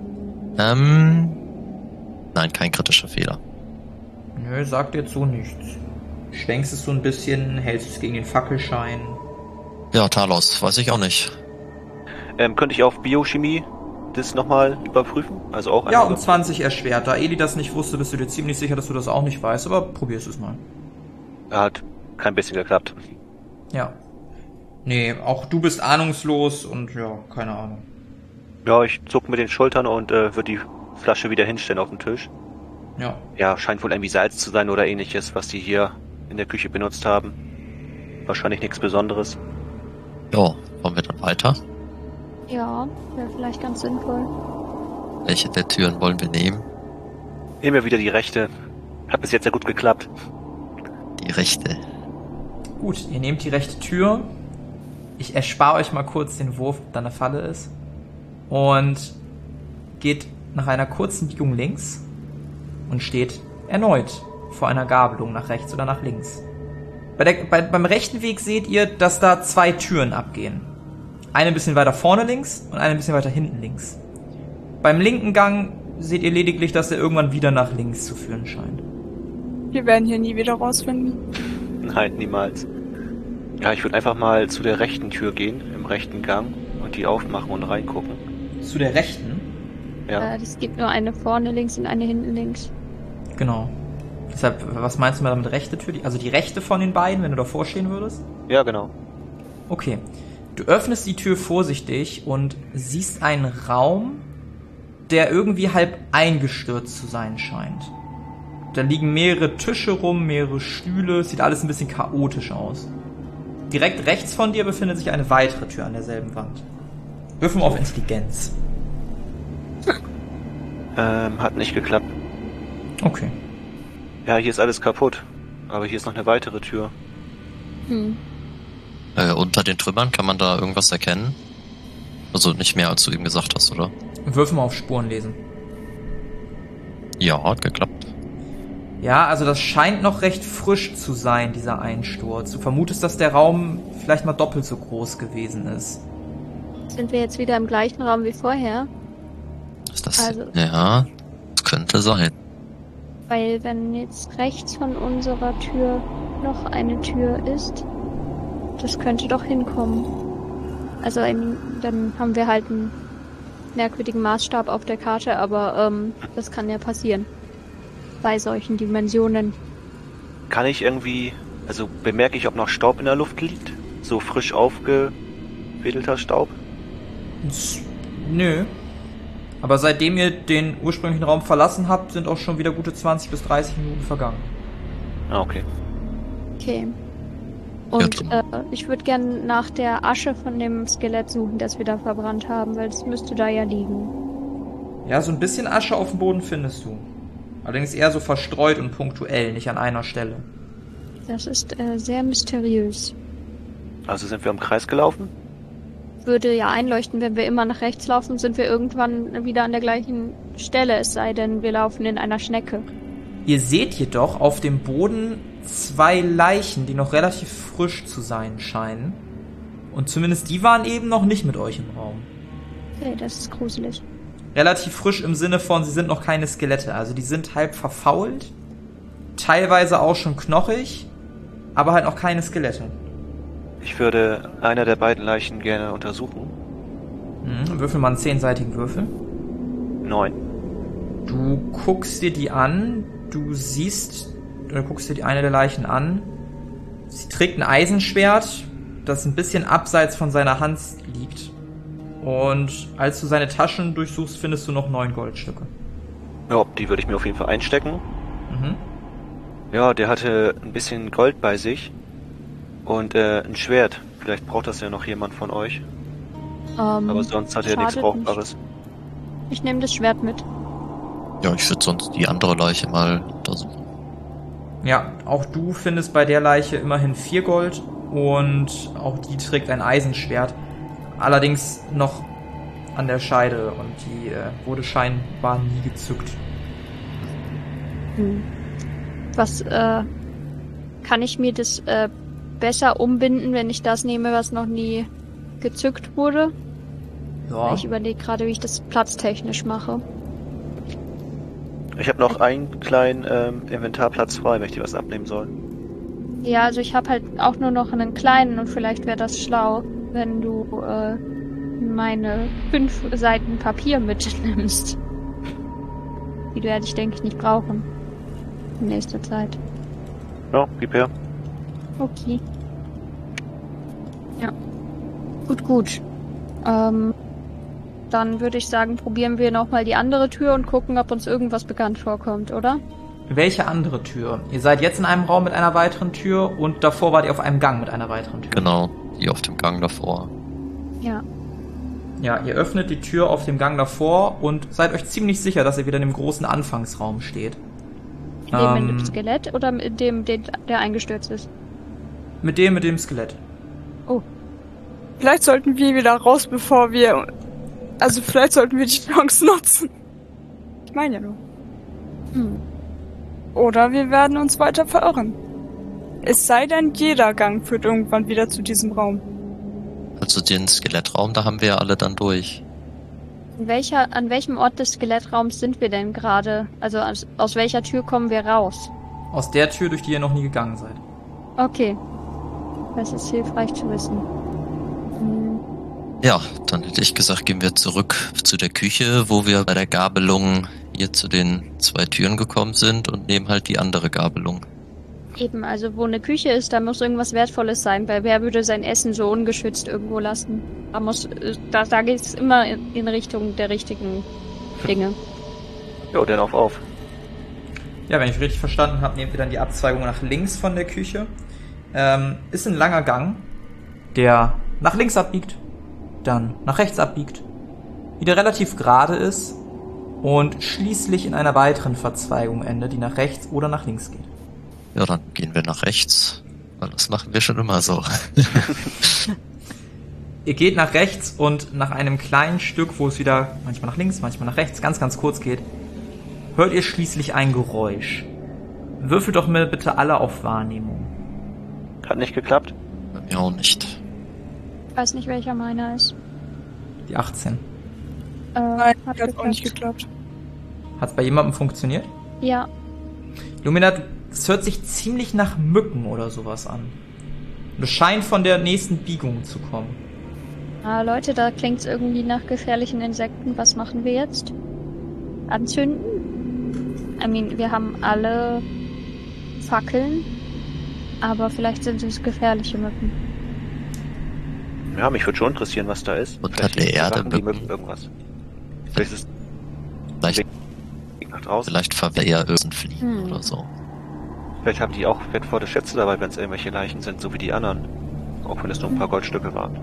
S4: Ähm. Nein, kein kritischer Fehler.
S1: Nö, sagt jetzt so nichts. Schwenkst es so ein bisschen, hältst es gegen den Fackelschein.
S4: Ja, Talos, weiß ich auch nicht.
S2: Ähm, könnte ich auf Biochemie das nochmal überprüfen? Also auch
S1: Ja,
S2: einmal
S1: um zwanzig erschwert. Da Eli das nicht wusste, bist du dir ziemlich sicher, dass du das auch nicht weißt, aber probierst es mal.
S2: Hat kein bisschen geklappt.
S1: Ja. Nee, auch du bist ahnungslos und ja, keine Ahnung.
S2: Ja, ich zuck mit den Schultern und äh, würde die Flasche wieder hinstellen auf den Tisch.
S1: Ja.
S2: Ja, scheint wohl irgendwie Salz zu sein oder ähnliches, was die hier in der Küche benutzt haben. Wahrscheinlich nichts Besonderes.
S4: Ja, wollen wir dann weiter?
S5: Ja, wäre vielleicht ganz sinnvoll.
S4: Welche der Türen wollen wir nehmen?
S2: Nehmen wir wieder die rechte. Hat bis jetzt ja gut geklappt.
S4: Die rechte.
S1: Gut, ihr nehmt die rechte Tür. Ich erspare euch mal kurz den Wurf, ob da eine Falle ist. Und geht nach einer kurzen Biegung links und steht erneut vor einer Gabelung nach rechts oder nach links. Bei der, bei, beim rechten Weg seht ihr, dass da zwei Türen abgehen. Eine ein bisschen weiter vorne links und eine ein bisschen weiter hinten links. Beim linken Gang seht ihr lediglich, dass er irgendwann wieder nach links zu führen scheint.
S3: Wir werden hier nie wieder rausfinden.
S2: Nein, niemals. Ja, ich würde einfach mal zu der rechten Tür gehen, im rechten Gang, und die aufmachen und reingucken.
S1: Zu der rechten?
S2: Ja.
S5: Äh, es gibt nur eine vorne links und eine hinten links.
S1: Genau. Deshalb, was meinst du mal damit rechte Tür? Also die rechte von den beiden, wenn du davor stehen würdest?
S2: Ja, genau.
S1: Okay. Du öffnest die Tür vorsichtig und siehst einen Raum, der irgendwie halb eingestürzt zu sein scheint. Da liegen mehrere Tische rum, mehrere Stühle, es sieht alles ein bisschen chaotisch aus. Direkt rechts von dir befindet sich eine weitere Tür an derselben Wand. Würfel mal auf Intelligenz.
S2: Ähm, hat nicht geklappt.
S1: Okay.
S2: Ja, hier ist alles kaputt. Aber hier ist noch eine weitere Tür.
S5: Hm.
S4: Äh, unter den Trümmern kann man da irgendwas erkennen? Also nicht mehr, als du eben gesagt hast, oder?
S1: Würfel mal auf Spuren lesen.
S4: Ja, hat geklappt.
S1: Ja, also das scheint noch recht frisch zu sein, dieser Einsturz. Du vermutest, dass der Raum vielleicht mal doppelt so groß gewesen ist.
S5: Sind wir jetzt wieder im gleichen Raum wie vorher?
S4: Ist das?
S5: Also-
S4: Ja, das könnte sein.
S5: Weil wenn jetzt rechts von unserer Tür noch eine Tür ist, das könnte doch hinkommen. Also im, dann haben wir halt einen merkwürdigen Maßstab auf der Karte, aber ähm, das kann ja passieren. Bei solchen Dimensionen.
S2: Kann ich irgendwie... Also bemerke ich, ob noch Staub in der Luft liegt? So frisch aufgeweddelter Staub?
S1: S- Nö. Aber seitdem ihr den ursprünglichen Raum verlassen habt, sind auch schon wieder gute zwanzig bis dreißig Minuten vergangen.
S2: Ah, okay.
S5: Okay. Und
S4: Ja,
S5: äh, ich würde gern nach der Asche von dem Skelett suchen, das wir da verbrannt haben, weil es müsste da ja liegen.
S1: Ja, so ein bisschen Asche auf dem Boden findest du. Allerdings eher so verstreut und punktuell, nicht an einer Stelle.
S5: Das ist äh, sehr mysteriös.
S2: Also sind wir im Kreis gelaufen?
S5: Würde ja einleuchten, wenn wir immer nach rechts laufen, sind wir irgendwann wieder an der gleichen Stelle, es sei denn, wir laufen in einer Schnecke.
S1: Ihr seht jedoch auf dem Boden zwei Leichen, die noch relativ frisch zu sein scheinen. Und zumindest die waren eben noch nicht mit euch im Raum.
S5: Okay, das ist gruselig.
S1: Relativ frisch im Sinne von, sie sind noch keine Skelette. Also die sind halb verfault, teilweise auch schon knochig, aber halt noch keine Skelette.
S2: Ich würde einer der beiden Leichen gerne untersuchen.
S1: Mhm, würfel mal einen zehnseitigen Würfel.
S2: Neun.
S1: Du guckst dir die an, du siehst, du guckst dir die eine der Leichen an. Sie trägt ein Eisenschwert, das ein bisschen abseits von seiner Hand liegt. Und als du seine Taschen durchsuchst, findest du noch neun Goldstücke.
S2: Ja, die würde ich mir auf jeden Fall einstecken.
S1: Mhm.
S2: Ja, der hatte ein bisschen Gold bei sich und äh, ein Schwert. Vielleicht braucht das ja noch jemand von euch.
S5: Ähm,
S2: Aber sonst hat er nichts
S5: schadet
S2: Brauchbares.
S5: nicht. Ich nehme das Schwert mit.
S4: Ja, ich würde sonst die andere Leiche mal untersuchen.
S1: Ja, auch du findest bei der Leiche immerhin vier Gold und auch die trägt ein Eisenschwert. Allerdings noch an der Scheide und die äh, wurde scheinbar nie gezückt.
S5: Hm. Was, äh, kann ich mir das, äh, besser umbinden, wenn ich das nehme, was noch nie gezückt wurde?
S1: Ja.
S5: Ich überlege gerade, wie ich das platztechnisch mache.
S2: Ich habe noch einen kleinen ähm, Inventarplatz frei, wenn ich dir was abnehmen soll.
S5: Ja, also ich habe halt auch nur noch einen kleinen und vielleicht wäre das schlau, wenn du äh, meine fünf Seiten Papier mitnimmst. Die werde ich, denke ich, nicht brauchen. In nächster Zeit.
S2: Ja, gib her.
S5: Okay. Ja. Gut, gut. Ähm, dann würde ich sagen, probieren wir nochmal die andere Tür und gucken, ob uns irgendwas bekannt vorkommt, oder?
S1: Welche andere Tür? Ihr seid jetzt in einem Raum mit einer weiteren Tür und davor wart ihr auf einem Gang mit einer weiteren Tür.
S4: Genau, die auf dem Gang davor.
S5: Ja.
S1: Ja, ihr öffnet die Tür auf dem Gang davor und seid euch ziemlich sicher, dass ihr wieder in dem großen Anfangsraum steht.
S5: In dem mit
S1: Ähm,
S5: dem Skelett oder mit dem, den, der eingestürzt ist?
S1: Mit dem, mit dem Skelett.
S5: Oh.
S3: Vielleicht sollten wir wieder raus, bevor wir... Also vielleicht sollten wir die Chance nutzen. Ich meine ja nur.
S5: Hm.
S3: Oder wir werden uns weiter verirren. Es sei denn, jeder Gang führt irgendwann wieder zu diesem Raum.
S4: Also den Skelettraum, da haben wir ja alle dann durch.
S5: In welcher, an welchem Ort des Skelettraums sind wir denn gerade? Also aus, aus welcher Tür kommen wir raus?
S1: Aus der Tür, durch die ihr noch nie gegangen seid.
S5: Okay. Das ist hilfreich zu wissen. Hm.
S4: Ja, dann hätte ich gesagt, gehen wir zurück zu der Küche, wo wir bei der Gabelung hier zu den zwei Türen gekommen sind und nehmen halt die andere Gabelung.
S5: Eben, also wo eine Küche ist, da muss irgendwas Wertvolles sein, weil wer würde sein Essen so ungeschützt irgendwo lassen? Da muss, da, da geht's immer in, in Richtung der richtigen Dinge.
S2: Jo, dann auf, auf.
S1: Ja, wenn ich richtig verstanden habe, nehmt ihr dann die Abzweigung nach links von der Küche. Ähm, ist ein langer Gang, der nach links abbiegt, dann nach rechts abbiegt, wieder relativ gerade ist und schließlich in einer weiteren Verzweigung endet, die nach rechts oder nach links geht.
S4: Ja, dann gehen wir nach rechts, weil das machen wir schon immer so.
S1: Ihr geht nach rechts und nach einem kleinen Stück, wo es wieder manchmal nach links, manchmal nach rechts, ganz, ganz kurz geht, hört ihr schließlich ein Geräusch. Würfelt doch mal bitte alle auf Wahrnehmung.
S2: Hat nicht geklappt?
S4: Bei mir auch nicht.
S5: Ich weiß nicht, welcher meiner ist.
S1: Die achtzehn.
S5: Äh,
S3: Nein,
S5: hat
S3: hat auch nicht
S5: geklappt.
S3: geklappt.
S1: Hat es bei jemandem funktioniert?
S5: Ja.
S1: Lumina, es hört sich ziemlich nach Mücken oder sowas an. Und es scheint von der nächsten Biegung zu kommen.
S5: Ah, Leute, da klingt's irgendwie nach gefährlichen Insekten. Was machen wir jetzt? Anzünden? I mean, wir haben alle Fackeln, aber vielleicht sind es gefährliche Mücken.
S2: Ja, mich würde schon interessieren, was da ist.
S4: Unter
S2: Vielleicht
S4: der
S2: die
S4: Erde
S2: Wachen, die
S4: Mücken.
S2: mögen irgendwas. Vielleicht ist
S4: Vielleicht,
S2: es nach draußen.
S4: vielleicht verwehrt ja irgendein Fliegen
S5: Hm.
S4: oder so.
S2: Vielleicht haben die auch wertvolle Schätze dabei, wenn es irgendwelche Leichen sind, so wie die anderen. Auch wenn es nur ein paar Goldstücke waren.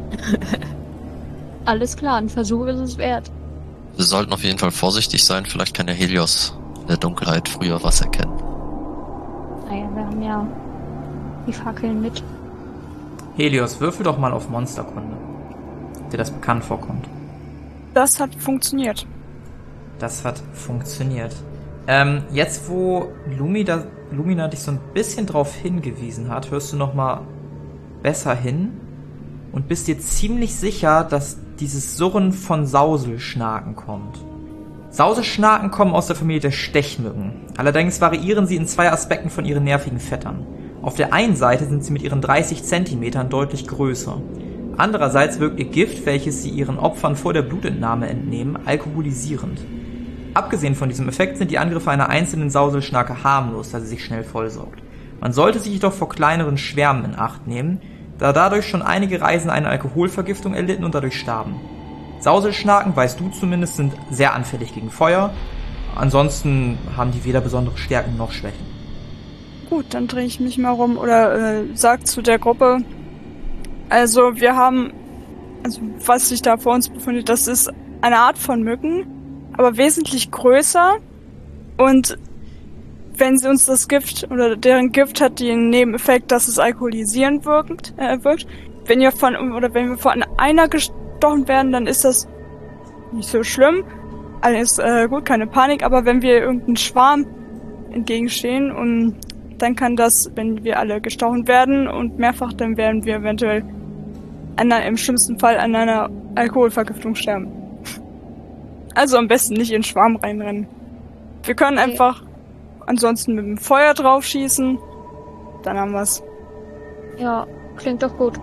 S5: Alles klar, ein Versuch ist es wert.
S4: Wir sollten auf jeden Fall vorsichtig sein, vielleicht kann der Helios in der Dunkelheit früher was erkennen.
S5: Naja, wir haben ja die Fackeln mit.
S1: Helios, würfel doch mal auf Monsterkunde. Ob dir das bekannt vorkommt.
S3: Das hat funktioniert.
S1: Das hat funktioniert. Ähm, jetzt wo Lumina, Lumina dich so ein bisschen drauf hingewiesen hat, hörst du noch mal besser hin und bist dir ziemlich sicher, dass dieses Surren von Sauselschnaken kommt. Sauselschnaken kommen aus der Familie der Stechmücken. Allerdings variieren sie in zwei Aspekten von ihren nervigen Vettern. Auf der einen Seite sind sie mit ihren dreißig Zentimetern deutlich größer. Andererseits wirkt ihr Gift, welches sie ihren Opfern vor der Blutentnahme entnehmen, alkoholisierend. Abgesehen von diesem Effekt sind die Angriffe einer einzelnen Sauselschnake harmlos, da sie sich schnell vollsaugt. Man sollte sich jedoch vor kleineren Schwärmen in Acht nehmen, da dadurch schon einige Reisende eine Alkoholvergiftung erlitten und dadurch starben. Sauselschnaken, weißt du zumindest, sind sehr anfällig gegen Feuer. Ansonsten haben die weder besondere Stärken noch Schwächen.
S3: Gut, dann drehe ich mich mal rum oder äh, sag zu der Gruppe. Also wir haben, also was sich da vor uns befindet, das ist eine Art von Mücken, aber wesentlich größer. Und wenn sie uns das Gift oder deren Gift hat den Nebeneffekt, dass es alkoholisierend wirkt, äh, wirkt. Wenn wir von oder wenn wir von einer gestochen werden, dann ist das nicht so schlimm. Alles äh, gut, keine Panik. Aber wenn wir irgendeinem Schwarm entgegenstehen und dann kann das, wenn wir alle gestochen werden und mehrfach, dann werden wir eventuell an, im schlimmsten Fall an einer Alkoholvergiftung sterben. Also am besten nicht in den Schwarm reinrennen. Wir können
S5: Okay.
S3: einfach ansonsten mit dem Feuer drauf schießen. Dann haben wir's.
S5: Ja, klingt doch gut.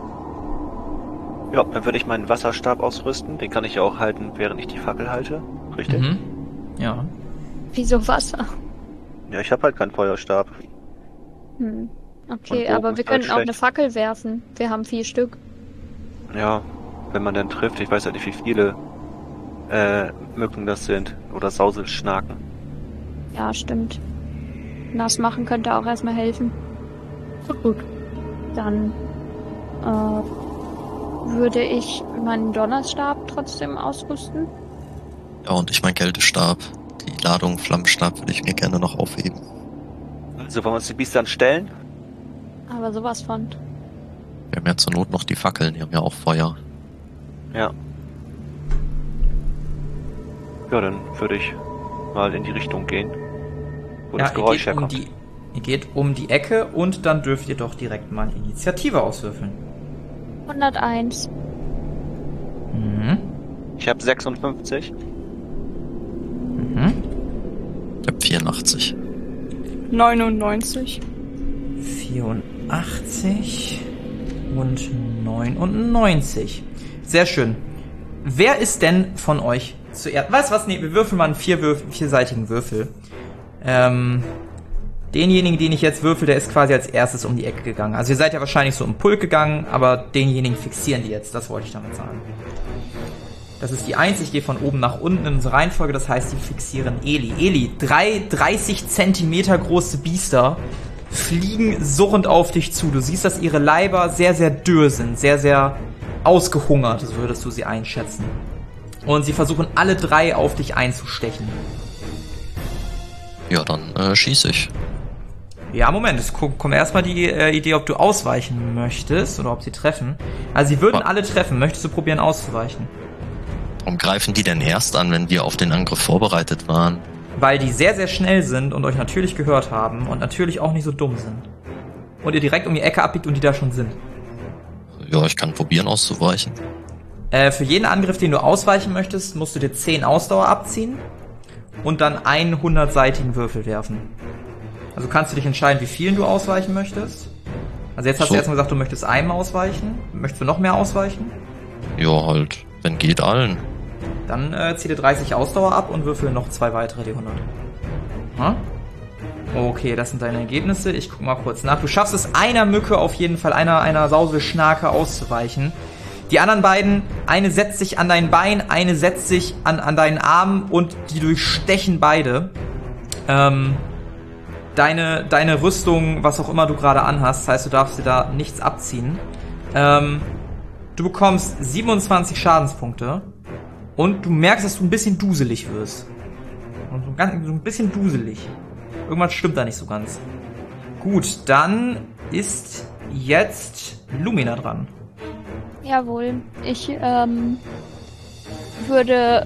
S2: Ja, dann würde ich meinen Wasserstab ausrüsten. Den kann ich ja auch halten, während ich die Fackel halte. Richtig?
S1: Mhm. Ja.
S5: Wieso Wasser?
S2: Ja, ich habe halt keinen Feuerstab.
S5: Hm.
S2: Und
S5: Okay,
S2: Bogen
S5: aber
S2: ist
S5: wir
S2: halt
S5: können auch
S2: schlecht.
S5: eine Fackel werfen. Wir haben vier Stück.
S2: Ja, wenn man dann trifft, ich weiß halt nicht, wie viele äh, Mücken das sind. Oder Sauselschnaken.
S5: Ja, stimmt. Nass machen könnte auch erstmal helfen. Gut, gut. Dann äh, würde ich meinen Donnerstab trotzdem ausrüsten.
S4: Ja, und ich mein Kältestab. Die Ladung Flammenstab würde ich mir gerne noch aufheben.
S2: Also wollen wir uns die Biester dann stellen?
S5: Aber sowas von.
S4: Wir haben ja zur Not noch die Fackeln, die haben ja auch Feuer.
S2: Ja. Ja, dann würde ich mal in die Richtung gehen, wo
S1: Ja,
S2: das Geräusch
S1: ihr geht, um
S2: herkommt.
S1: die, ihr geht um die Ecke und dann dürft ihr doch direkt mal Initiative auswürfeln.
S5: hunderteins.
S1: Mhm.
S2: Ich habe sechsundfünfzig.
S1: Mhm.
S4: Ich hab vierundachtzig.
S3: neunundneunzig.
S1: vierundachtzig und neunundneunzig. Sehr schön. Wer ist denn von euch zuerst? Weißt du was? Nee, wir würfeln mal einen vier Würf- vierseitigen Würfel. Ähm, denjenigen, den ich jetzt würfel, der ist quasi als erstes um die Ecke gegangen. Also ihr seid ja wahrscheinlich so im Pulk gegangen, aber denjenigen fixieren die jetzt. Das wollte ich damit sagen. Das ist die eins. Ich gehe von oben nach unten in unsere Reihenfolge. Das heißt, die fixieren Eli. Eli, drei dreißig Zentimeter große Biester fliegen surrend auf dich zu. Du siehst, dass ihre Leiber sehr, sehr dürr sind. Sehr, sehr ausgehungert, so würdest du sie einschätzen. Und sie versuchen alle drei auf dich einzustechen.
S4: Ja, dann äh, schieße ich.
S1: Ja, Moment, es ko- kommt erstmal die äh, Idee, ob du ausweichen möchtest oder ob sie treffen. Also sie würden
S4: Ja.
S1: alle treffen. Möchtest du probieren auszuweichen?
S4: Warum greifen die denn erst an, wenn wir auf den Angriff vorbereitet waren?
S1: Weil die sehr, sehr schnell sind und euch natürlich gehört haben und natürlich auch nicht so dumm sind. Und ihr direkt um die Ecke abbiegt und die da schon sind.
S4: Ja, ich kann probieren auszuweichen.
S1: Äh, für jeden Angriff, den du ausweichen möchtest, musst du dir zehn Ausdauer abziehen und dann einen hundertseitigen Würfel werfen. Also kannst du dich entscheiden, wie vielen du ausweichen möchtest. Also jetzt hast
S4: So.
S1: du erstmal gesagt, du möchtest einem ausweichen. Möchtest du noch mehr ausweichen?
S4: Ja, halt, wenn geht allen.
S1: Dann äh, zieh dir dreißig Ausdauer ab und würfel noch zwei weitere D hundert. Hm? Okay, das sind deine Ergebnisse. Ich guck mal kurz nach. Du schaffst es, einer Mücke auf jeden Fall, einer, einer Sauselschnake auszuweichen. Die anderen beiden, eine setzt sich an dein Bein, eine setzt sich an, an deinen Arm und die durchstechen beide. Ähm, deine, deine Rüstung, was auch immer du gerade anhast, das heißt, du darfst dir da nichts abziehen. Ähm, du bekommst siebenundzwanzig Schadenspunkte und du merkst, dass du ein bisschen duselig wirst. Und so, ganz, so ein bisschen duselig. Irgendwas stimmt da nicht so ganz. Gut, dann ist jetzt Lumina dran.
S5: Jawohl. Ich ähm, würde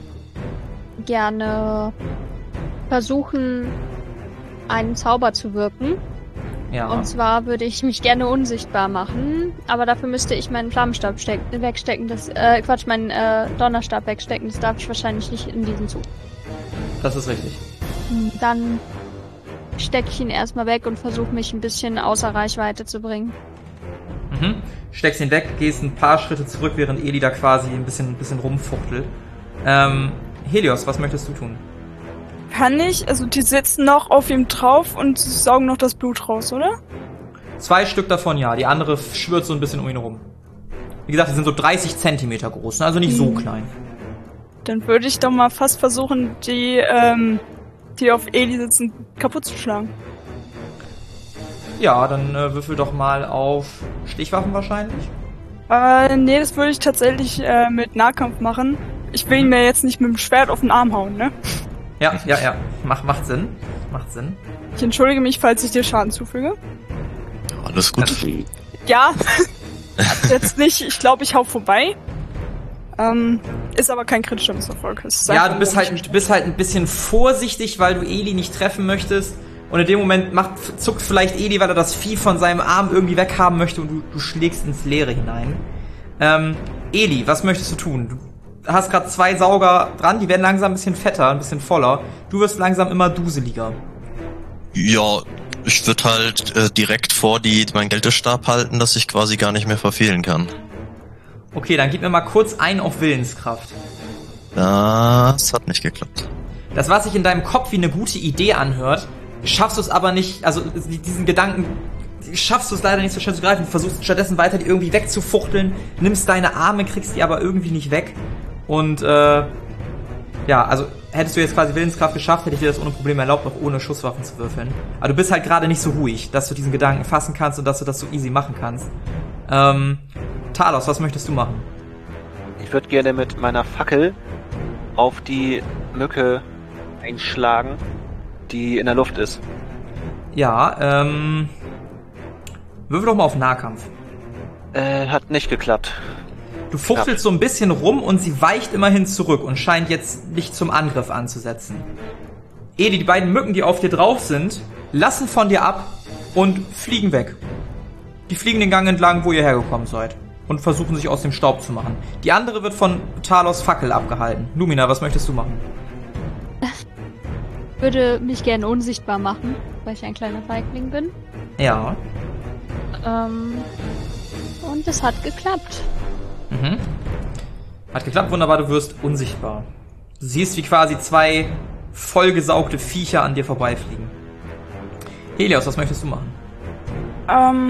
S5: gerne versuchen, einen Zauber zu wirken.
S1: Ja.
S5: Und zwar würde ich mich gerne unsichtbar machen, aber dafür müsste ich meinen Flammenstab steck- wegstecken. Das, äh, Quatsch, meinen äh, Donnerstab wegstecken. Das darf ich wahrscheinlich nicht in diesem Zug.
S1: Das ist richtig.
S5: Dann stecke ich ihn erstmal weg und versuche mich ein bisschen außer Reichweite zu bringen.
S1: Mhm. Steckst ihn weg, gehst ein paar Schritte zurück, während Eli da quasi ein bisschen, ein bisschen rumfuchtelt. Ähm, Helios, was möchtest du tun?
S3: Kann ich? Also die sitzen noch auf ihm drauf und saugen noch das Blut raus, oder?
S1: Zwei Stück davon, ja. Die andere schwirrt so ein bisschen um ihn rum. Wie gesagt, die sind so dreißig Zentimeter groß, ne? Also nicht so klein.
S3: Dann würde ich doch mal fast versuchen, die, ähm, die auf Eli sitzen, kaputt zu schlagen.
S1: Ja, dann äh, würfel doch mal auf Stichwaffen wahrscheinlich.
S3: Äh, nee, das würde ich tatsächlich äh, mit Nahkampf machen. Ich will ihn mir jetzt nicht mit dem Schwert auf den Arm hauen, ne?
S1: Ja, ja, ja. Macht, macht Sinn. Macht Sinn.
S3: Ich entschuldige mich, falls ich dir Schaden zufüge.
S4: Alles gut.
S3: Ja, jetzt nicht. Ich glaube, ich hau vorbei. Ähm, ist aber kein kritischer Misserfolg.
S1: Ja, du bist halt, du bist halt ein bisschen vorsichtig, weil du Eli nicht treffen möchtest. Und in dem Moment macht, zuckt vielleicht Eli, weil er das Vieh von seinem Arm irgendwie weghaben möchte und du, du schlägst ins Leere hinein. Ähm, Eli, was möchtest du tun? Du hast gerade zwei Sauger dran, die werden langsam ein bisschen fetter, ein bisschen voller. Du wirst langsam immer duseliger.
S4: Ja, ich würde halt äh, direkt vor die meinen Geltestab halten, dass ich quasi gar nicht mehr verfehlen kann.
S1: Okay, dann gib mir mal kurz ein auf Willenskraft.
S4: Das hat nicht geklappt.
S1: Das, was sich in deinem Kopf wie eine gute Idee anhört, schaffst du es aber nicht, also diesen Gedanken, schaffst du es leider nicht so schnell zu greifen. Du versuchst stattdessen weiter die irgendwie wegzufuchteln, nimmst deine Arme, kriegst die aber irgendwie nicht weg. Und äh, ja, also hättest du jetzt quasi Willenskraft geschafft, hätte ich dir das ohne Probleme erlaubt, noch ohne Schusswaffen zu würfeln. Aber du bist halt gerade nicht so ruhig, dass du diesen Gedanken fassen kannst und dass du das so easy machen kannst. Ähm, Talos, was möchtest du machen?
S2: Ich würde gerne mit meiner Fackel auf die Mücke einschlagen, die in der Luft ist.
S1: Ja, ähm... würfel doch mal auf Nahkampf.
S2: Äh, hat nicht geklappt.
S1: Du fuchtelst so ein bisschen rum und sie weicht immerhin zurück und scheint jetzt nicht zum Angriff anzusetzen. Eli, die beiden Mücken, die auf dir drauf sind, lassen von dir ab und fliegen weg. Die fliegen den Gang entlang, wo ihr hergekommen seid. Und versuchen sich aus dem Staub zu machen. Die andere wird von Talos Fackel abgehalten. Lumina, was möchtest du machen?
S5: Ich würde mich gerne unsichtbar machen, weil ich ein kleiner Feigling bin.
S1: Ja.
S5: Ähm, und es hat geklappt.
S1: Mhm. Hat geklappt, wunderbar, du wirst unsichtbar. Du siehst, wie quasi zwei vollgesaugte Viecher an dir vorbeifliegen. Helios, was möchtest du machen?
S3: Ähm.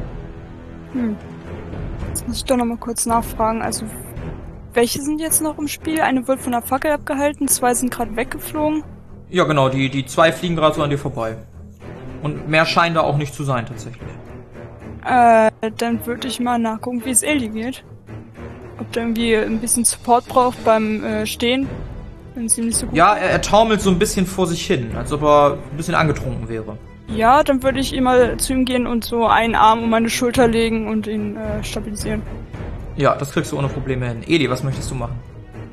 S3: Hm. Jetzt muss ich doch nochmal kurz nachfragen. Also, welche sind jetzt noch im Spiel? Eine wird von der Fackel abgehalten, zwei sind gerade weggeflogen.
S1: Ja, genau, die, die zwei fliegen gerade so an dir vorbei. Und mehr scheint da auch nicht zu sein, tatsächlich.
S3: Äh, dann würde ich mal nachgucken, wie es Eli geht. Ob der irgendwie ein bisschen Support braucht beim äh, Stehen. Wenn es ihm nicht so gut
S1: Ja, er, er taumelt so ein bisschen vor sich hin, als ob er ein bisschen angetrunken wäre.
S3: Ja, dann würde ich mal zu ihm gehen und so einen Arm um meine Schulter legen und ihn äh, stabilisieren.
S1: Ja, das kriegst du ohne Probleme hin. Eli, was möchtest du machen?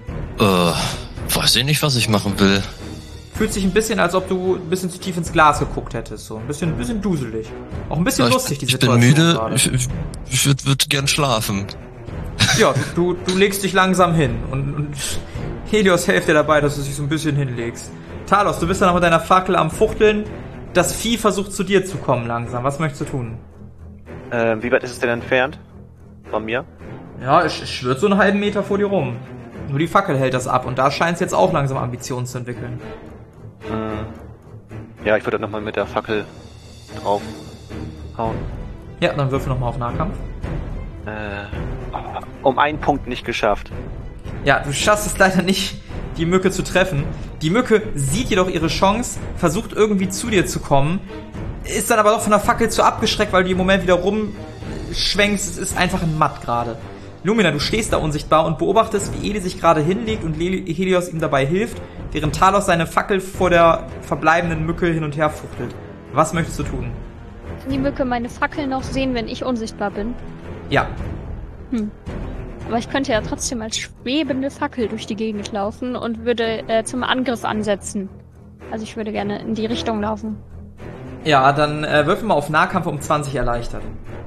S4: Äh, weiß ich nicht, was ich machen will.
S1: Fühlt sich ein bisschen, als ob du ein bisschen zu tief ins Glas geguckt hättest. So ein bisschen, ein bisschen duselig. Auch ein bisschen
S4: Ja,
S1: lustig,
S4: ich,
S1: die
S4: ich bin
S1: Situation
S4: müde,
S1: gerade.
S4: ich, ich, ich würde würd gern schlafen.
S1: Ja, du, du legst dich langsam hin. Und, und Helios hilft dir dabei, dass du dich so ein bisschen hinlegst. Talos, du bist dann noch mit deiner Fackel am Fuchteln. Das Vieh versucht zu dir zu kommen langsam. Was möchtest du tun?
S2: Äh, wie weit ist es denn entfernt? Von mir?
S1: Ja, es, es schwirrt so einen halben Meter vor dir rum. Nur die Fackel hält das ab. Und da scheint es jetzt auch langsam Ambitionen zu entwickeln.
S2: Hm. Ja, ich würde nochmal mit der Fackel drauf hauen.
S1: Ja, dann würfel nochmal auf Nahkampf.
S2: Äh, um einen Punkt nicht geschafft.
S1: Ja, du schaffst es leider nicht, die Mücke zu treffen. Die Mücke sieht jedoch ihre Chance, versucht irgendwie zu dir zu kommen, ist dann aber doch von der Fackel zu abgeschreckt, weil du im Moment wieder rumschwenkst. Es ist einfach ein Matt gerade. Lumina, du stehst da unsichtbar und beobachtest, wie Eli sich gerade hinlegt und Helios ihm dabei hilft, während Talos seine Fackel vor der verbleibenden Mücke hin und her fuchtelt. Was möchtest du tun?
S5: Kann die Mücke meine Fackel noch sehen, wenn ich unsichtbar bin?
S1: Ja.
S5: Hm. Aber ich könnte ja trotzdem als schwebende Fackel durch die Gegend laufen und würde äh, zum Angriff ansetzen. Also ich würde gerne in die Richtung laufen.
S1: Ja, dann äh, würfel mal auf Nahkampf um zwanzig erleichtert.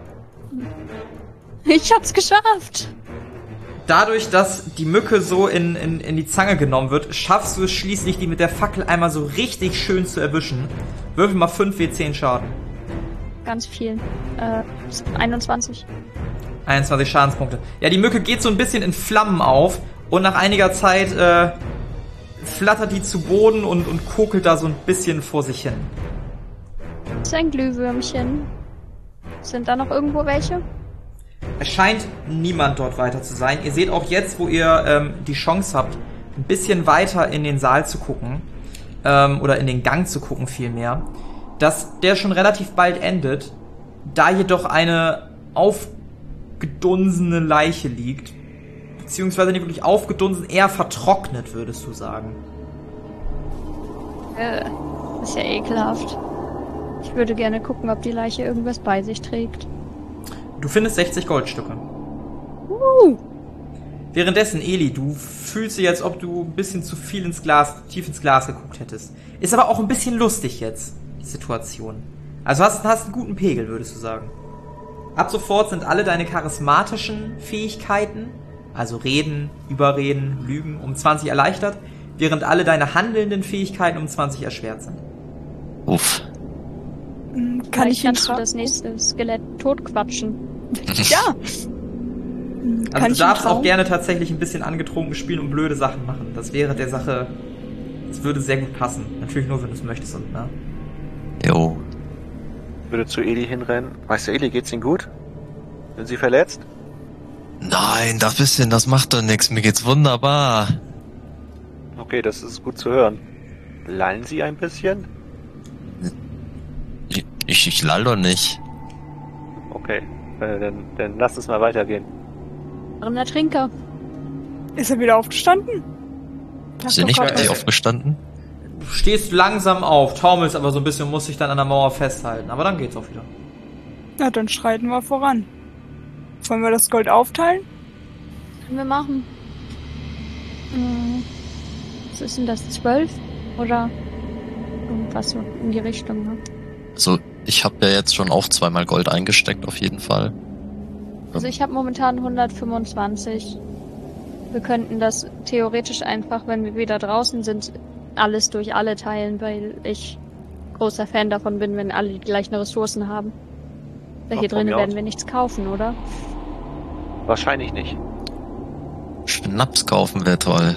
S5: Ich hab's geschafft!
S1: Dadurch, dass die Mücke so in, in, in die Zange genommen wird, schaffst du es schließlich, die mit der Fackel einmal so richtig schön zu erwischen. Würfel mal fünf W zehn Schaden.
S5: Ganz viel. Äh, einundzwanzig.
S1: einundzwanzig Schadenspunkte. Ja, die Mücke geht so ein bisschen in Flammen auf und nach einiger Zeit äh, flattert die zu Boden und, und kokelt da so ein bisschen vor sich hin.
S5: Das ist ein Glühwürmchen. Sind da noch irgendwo welche?
S1: Es scheint niemand dort weiter zu sein. Ihr seht auch jetzt, wo ihr ähm, die Chance habt, ein bisschen weiter in den Saal zu gucken, ähm, oder in den Gang zu gucken vielmehr, dass der schon relativ bald endet, da jedoch eine aufgedunsene Leiche liegt. Beziehungsweise nicht wirklich aufgedunsen, eher vertrocknet, würdest du sagen.
S5: Äh, ist ja ekelhaft. Ich würde gerne gucken, ob die Leiche irgendwas bei sich trägt.
S1: Du findest sechzig Goldstücke.
S5: Uh.
S1: Währenddessen, Eli, du fühlst dich, als ob du ein bisschen zu viel ins Glas, tief ins Glas geguckt hättest. Ist aber auch ein bisschen lustig jetzt, die Situation. Also hast, hast einen guten Pegel, würdest du sagen. Ab sofort sind alle deine charismatischen Fähigkeiten, also Reden, Überreden, Lügen, um zwanzig erleichtert, während alle deine handelnden Fähigkeiten um zwanzig erschwert sind.
S4: Uff.
S3: Kann
S5: Vielleicht
S3: ich ihn
S5: kannst du das nächste Skelett totquatschen.
S3: Ja.
S1: Also
S3: Kann
S1: du
S3: ich ihn
S1: darfst auch
S3: trauen?
S1: gerne tatsächlich ein bisschen angetrunken spielen und blöde Sachen machen. Das wäre der Sache, das würde sehr gut passen. Natürlich nur, wenn du es möchtest. Und, ne?
S4: Jo.
S2: Ich würde zu Eli hinrennen. Meister Eli, geht's Ihnen gut? Sind Sie verletzt?
S4: Nein, das bisschen, das macht doch nichts. Mir geht's wunderbar.
S2: Okay, das ist gut zu hören. Lallen Sie ein bisschen?
S4: Ich, ich, ich lall doch nicht.
S2: Okay, äh, dann, dann lasst uns mal weitergehen.
S5: Der Trinker.
S3: Ist er wieder aufgestanden?
S4: Ist er nicht
S3: Gott,
S4: wirklich
S1: was-
S4: aufgestanden?
S1: Du stehst langsam auf, taumelst aber so ein bisschen, musst dich dann an der Mauer festhalten. Aber dann geht's auch wieder.
S3: Na, dann schreiten wir voran. Wollen wir das Gold aufteilen?
S5: Können wir machen. Hm. Was ist denn das? Zwölf? Oder irgendwas so in die Richtung, ne?
S4: Also, ich habe ja jetzt schon auch zweimal Gold eingesteckt, auf jeden Fall.
S5: Also ich habe momentan hundertfünfundzwanzig. Wir könnten das theoretisch einfach, wenn wir wieder draußen sind, alles durch alle teilen, weil ich großer Fan davon bin, wenn alle die gleichen Ressourcen haben. Da
S2: Ach,
S5: hier
S2: von
S5: drinnen
S2: mir
S5: werden
S2: aus.
S5: wir nichts kaufen, oder?
S2: Wahrscheinlich nicht.
S4: Schnaps kaufen wäre toll.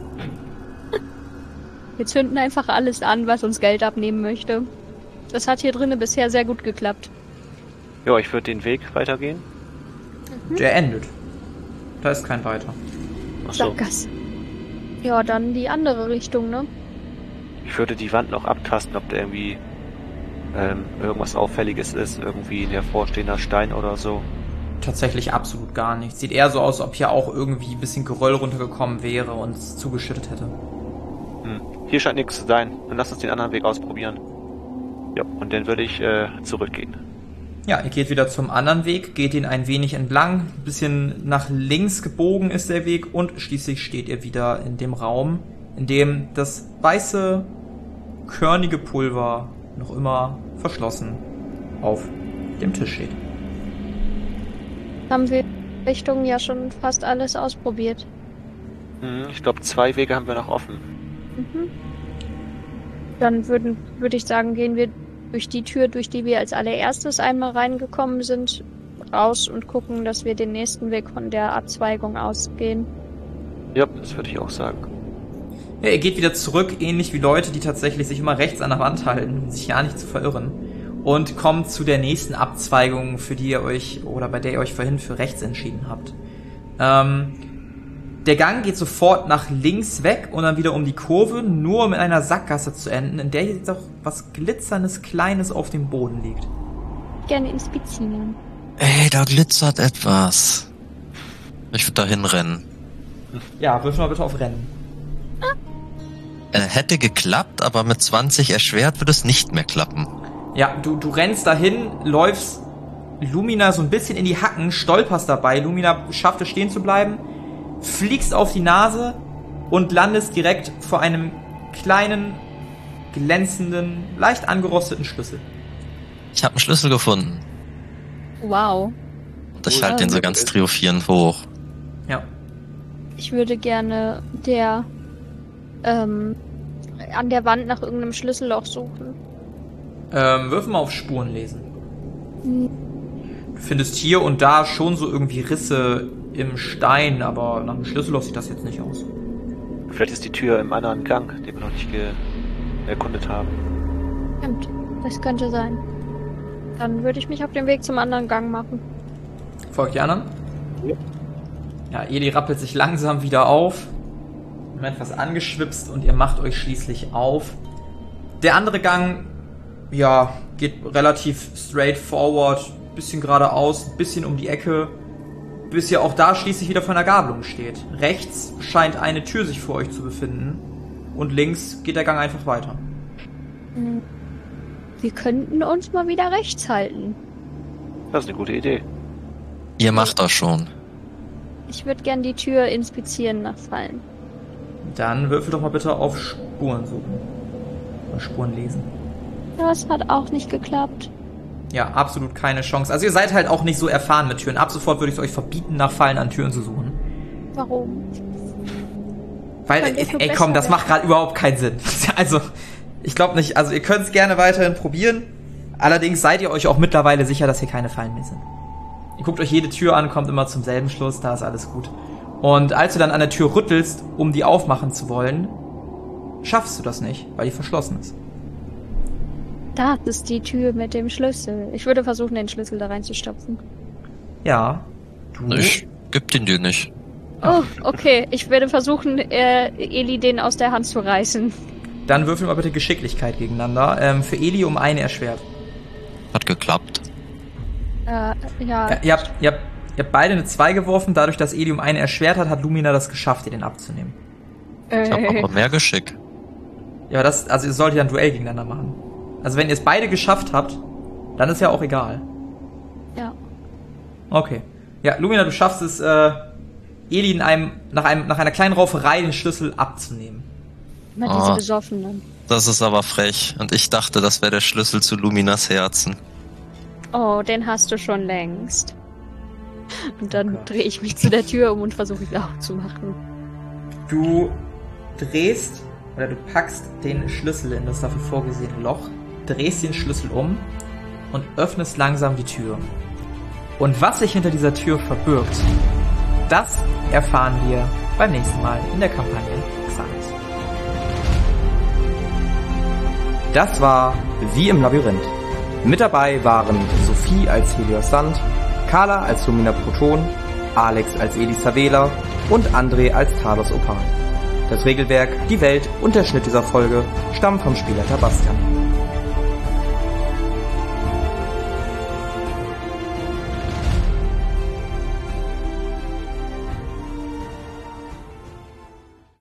S5: Wir zünden einfach alles an, was uns Geld abnehmen möchte. Das hat hier drinnen bisher sehr gut geklappt.
S2: Ja, ich würde den Weg weitergehen.
S1: Der endet. Da ist kein weiter.
S2: Achso.
S5: Sackgasse. Ja, dann die andere Richtung, ne?
S2: Ich würde die Wand noch abtasten, ob da irgendwie ähm, irgendwas Auffälliges ist. Irgendwie ein hervorstehender Stein oder so.
S1: Tatsächlich absolut gar nichts. Sieht eher so aus, ob hier auch irgendwie ein bisschen Geröll runtergekommen wäre und es zugeschüttet hätte.
S2: Hm. Hier scheint nichts zu sein. Dann lass uns den anderen Weg ausprobieren. Ja, und dann würde ich äh, zurückgehen.
S1: Ja, ihr geht wieder zum anderen Weg, geht ihn ein wenig entlang, ein bisschen nach links gebogen ist der Weg und schließlich steht ihr wieder in dem Raum, in dem das weiße, körnige Pulver noch immer verschlossen auf dem Tisch steht.
S5: Haben wir Richtungen ja schon fast alles ausprobiert.
S2: Hm, ich glaube, zwei Wege haben wir noch offen.
S5: Mhm. Dann würden, würde ich sagen, gehen wir durch die Tür, durch die wir als allererstes einmal reingekommen sind, raus und gucken, dass wir den nächsten Weg von der Abzweigung ausgehen.
S2: Ja, das würde ich auch sagen.
S1: Ja, ihr geht wieder zurück, ähnlich wie Leute, die tatsächlich sich immer rechts an der Wand halten, um sich ja nicht zu verirren. Und kommt zu der nächsten Abzweigung, für die ihr euch, oder bei der ihr euch vorhin für rechts entschieden habt. Ähm, der Gang geht sofort nach links weg und dann wieder um die Kurve, nur um in einer Sackgasse zu enden, in der jetzt auch was Glitzerndes Kleines auf dem Boden liegt.
S5: Gerne inspizieren.
S4: Ey, da glitzert etwas. Ich würde da hinrennen.
S1: Ja, wirf mal bitte auf Rennen.
S4: Äh, hätte geklappt, aber mit zwanzig erschwert würde es nicht mehr klappen.
S1: Ja, du, du rennst dahin, läufst Lumina so ein bisschen in die Hacken, stolperst dabei. Lumina schafft es stehen zu bleiben, fliegst auf die Nase und landest direkt vor einem kleinen, glänzenden, leicht angerosteten Schlüssel.
S4: Ich habe einen Schlüssel gefunden.
S5: Wow.
S4: Und ich
S2: Cool.
S4: halte den so ganz triumphierend hoch.
S1: Ja.
S5: Ich würde gerne der ähm, an der Wand nach irgendeinem Schlüsselloch suchen.
S1: Ähm, wirf mal auf Spuren lesen.
S5: Hm.
S1: Du findest hier und da schon so irgendwie Risse im Stein, aber nach einem Schlüsselloch sieht das jetzt nicht aus.
S2: Vielleicht ist die Tür im anderen Gang, den wir noch nicht ge erkundet haben.
S5: Stimmt, das könnte sein. Dann würde ich mich auf den Weg zum anderen Gang machen.
S1: Folgt die anderen?
S2: Ja.
S1: Ja, Eli rappelt sich langsam wieder auf. Moment, etwas angeschwipst und ihr macht euch schließlich auf. Der andere Gang ja, geht relativ straight forward, bisschen geradeaus, bisschen um die Ecke, bis ihr auch da schließlich wieder vor einer Gabelung steht. Rechts scheint eine Tür sich vor euch zu befinden und links geht der Gang einfach weiter.
S5: Wir könnten uns mal wieder rechts halten.
S2: Das ist eine gute Idee.
S4: Ihr macht das schon.
S5: Ich würde gern die Tür inspizieren nach Fallen.
S1: Dann würfel doch mal bitte auf Spuren suchen. Oder Spuren lesen.
S5: Das hat auch nicht geklappt.
S1: Ja, absolut keine Chance. Also ihr seid halt auch nicht so erfahren mit Türen. Ab sofort würde ich es euch verbieten, nach Fallen an Türen zu suchen.
S5: Warum?
S1: Weil,
S5: Weil
S1: ey, ey komm, das macht gerade überhaupt keinen Sinn. Also, ich glaube nicht. Also ihr könnt es gerne weiterhin probieren. Allerdings seid ihr euch auch mittlerweile sicher, dass hier keine Fallen mehr sind. Ihr guckt euch jede Tür an, kommt immer zum selben Schluss, da ist alles gut. Und als du dann an der Tür rüttelst, um die aufmachen zu wollen, schaffst du das nicht, weil die verschlossen ist.
S5: Das ist die Tür mit dem Schlüssel. Ich würde versuchen, den Schlüssel da reinzustopfen.
S1: Ja. Du.
S4: Ich geb den dir nicht.
S5: Oh, okay. Ich werde versuchen, äh, Eli den aus der Hand zu reißen.
S1: Dann würfel mal bitte Geschicklichkeit gegeneinander. Ähm, für Eli um eine erschwert.
S4: Hat geklappt.
S5: Äh, ja.
S1: Ja, ihr, habt, ihr, habt, ihr habt beide eine zwei geworfen. Dadurch, dass Eli um eine erschwert hat, hat Lumina das geschafft, dir den abzunehmen.
S4: Ich hab
S5: Äh,
S4: aber mehr Geschick.
S1: Ja, das, also ihr solltet ja ein Duell gegeneinander machen. Also wenn ihr es beide geschafft habt, dann ist ja auch egal.
S5: ja.
S1: Okay. Ja, Lumina, du schaffst es, äh, Eli in einem, nach einem, nach einer kleinen Rauferei den Schlüssel abzunehmen.
S5: Immer diese
S4: Oh.
S5: Besoffenen.
S4: Das ist aber frech. Und ich dachte, das wäre der Schlüssel zu Luminas Herzen.
S5: Oh, den hast du schon längst. Und dann
S1: Oh Gott.
S5: drehe ich mich zu der Tür um und versuche ihn aufzumachen.
S1: Du drehst, oder du packst den Schlüssel in das dafür vorgesehene Loch, drehst den Schlüssel um und öffnest langsam die Tür. Und was sich hinter dieser Tür verbirgt, das erfahren wir beim nächsten Mal in der Kampagne Xanth. Das war Wie im Labyrinth. Mit dabei waren Sophie als Helios Sand, Carla als Lumina Proton, Alex als Elisa Wähler und André als Talos Opal. Das Regelwerk, die Welt und der Schnitt dieser Folge stammen vom Spielleiter Bastian.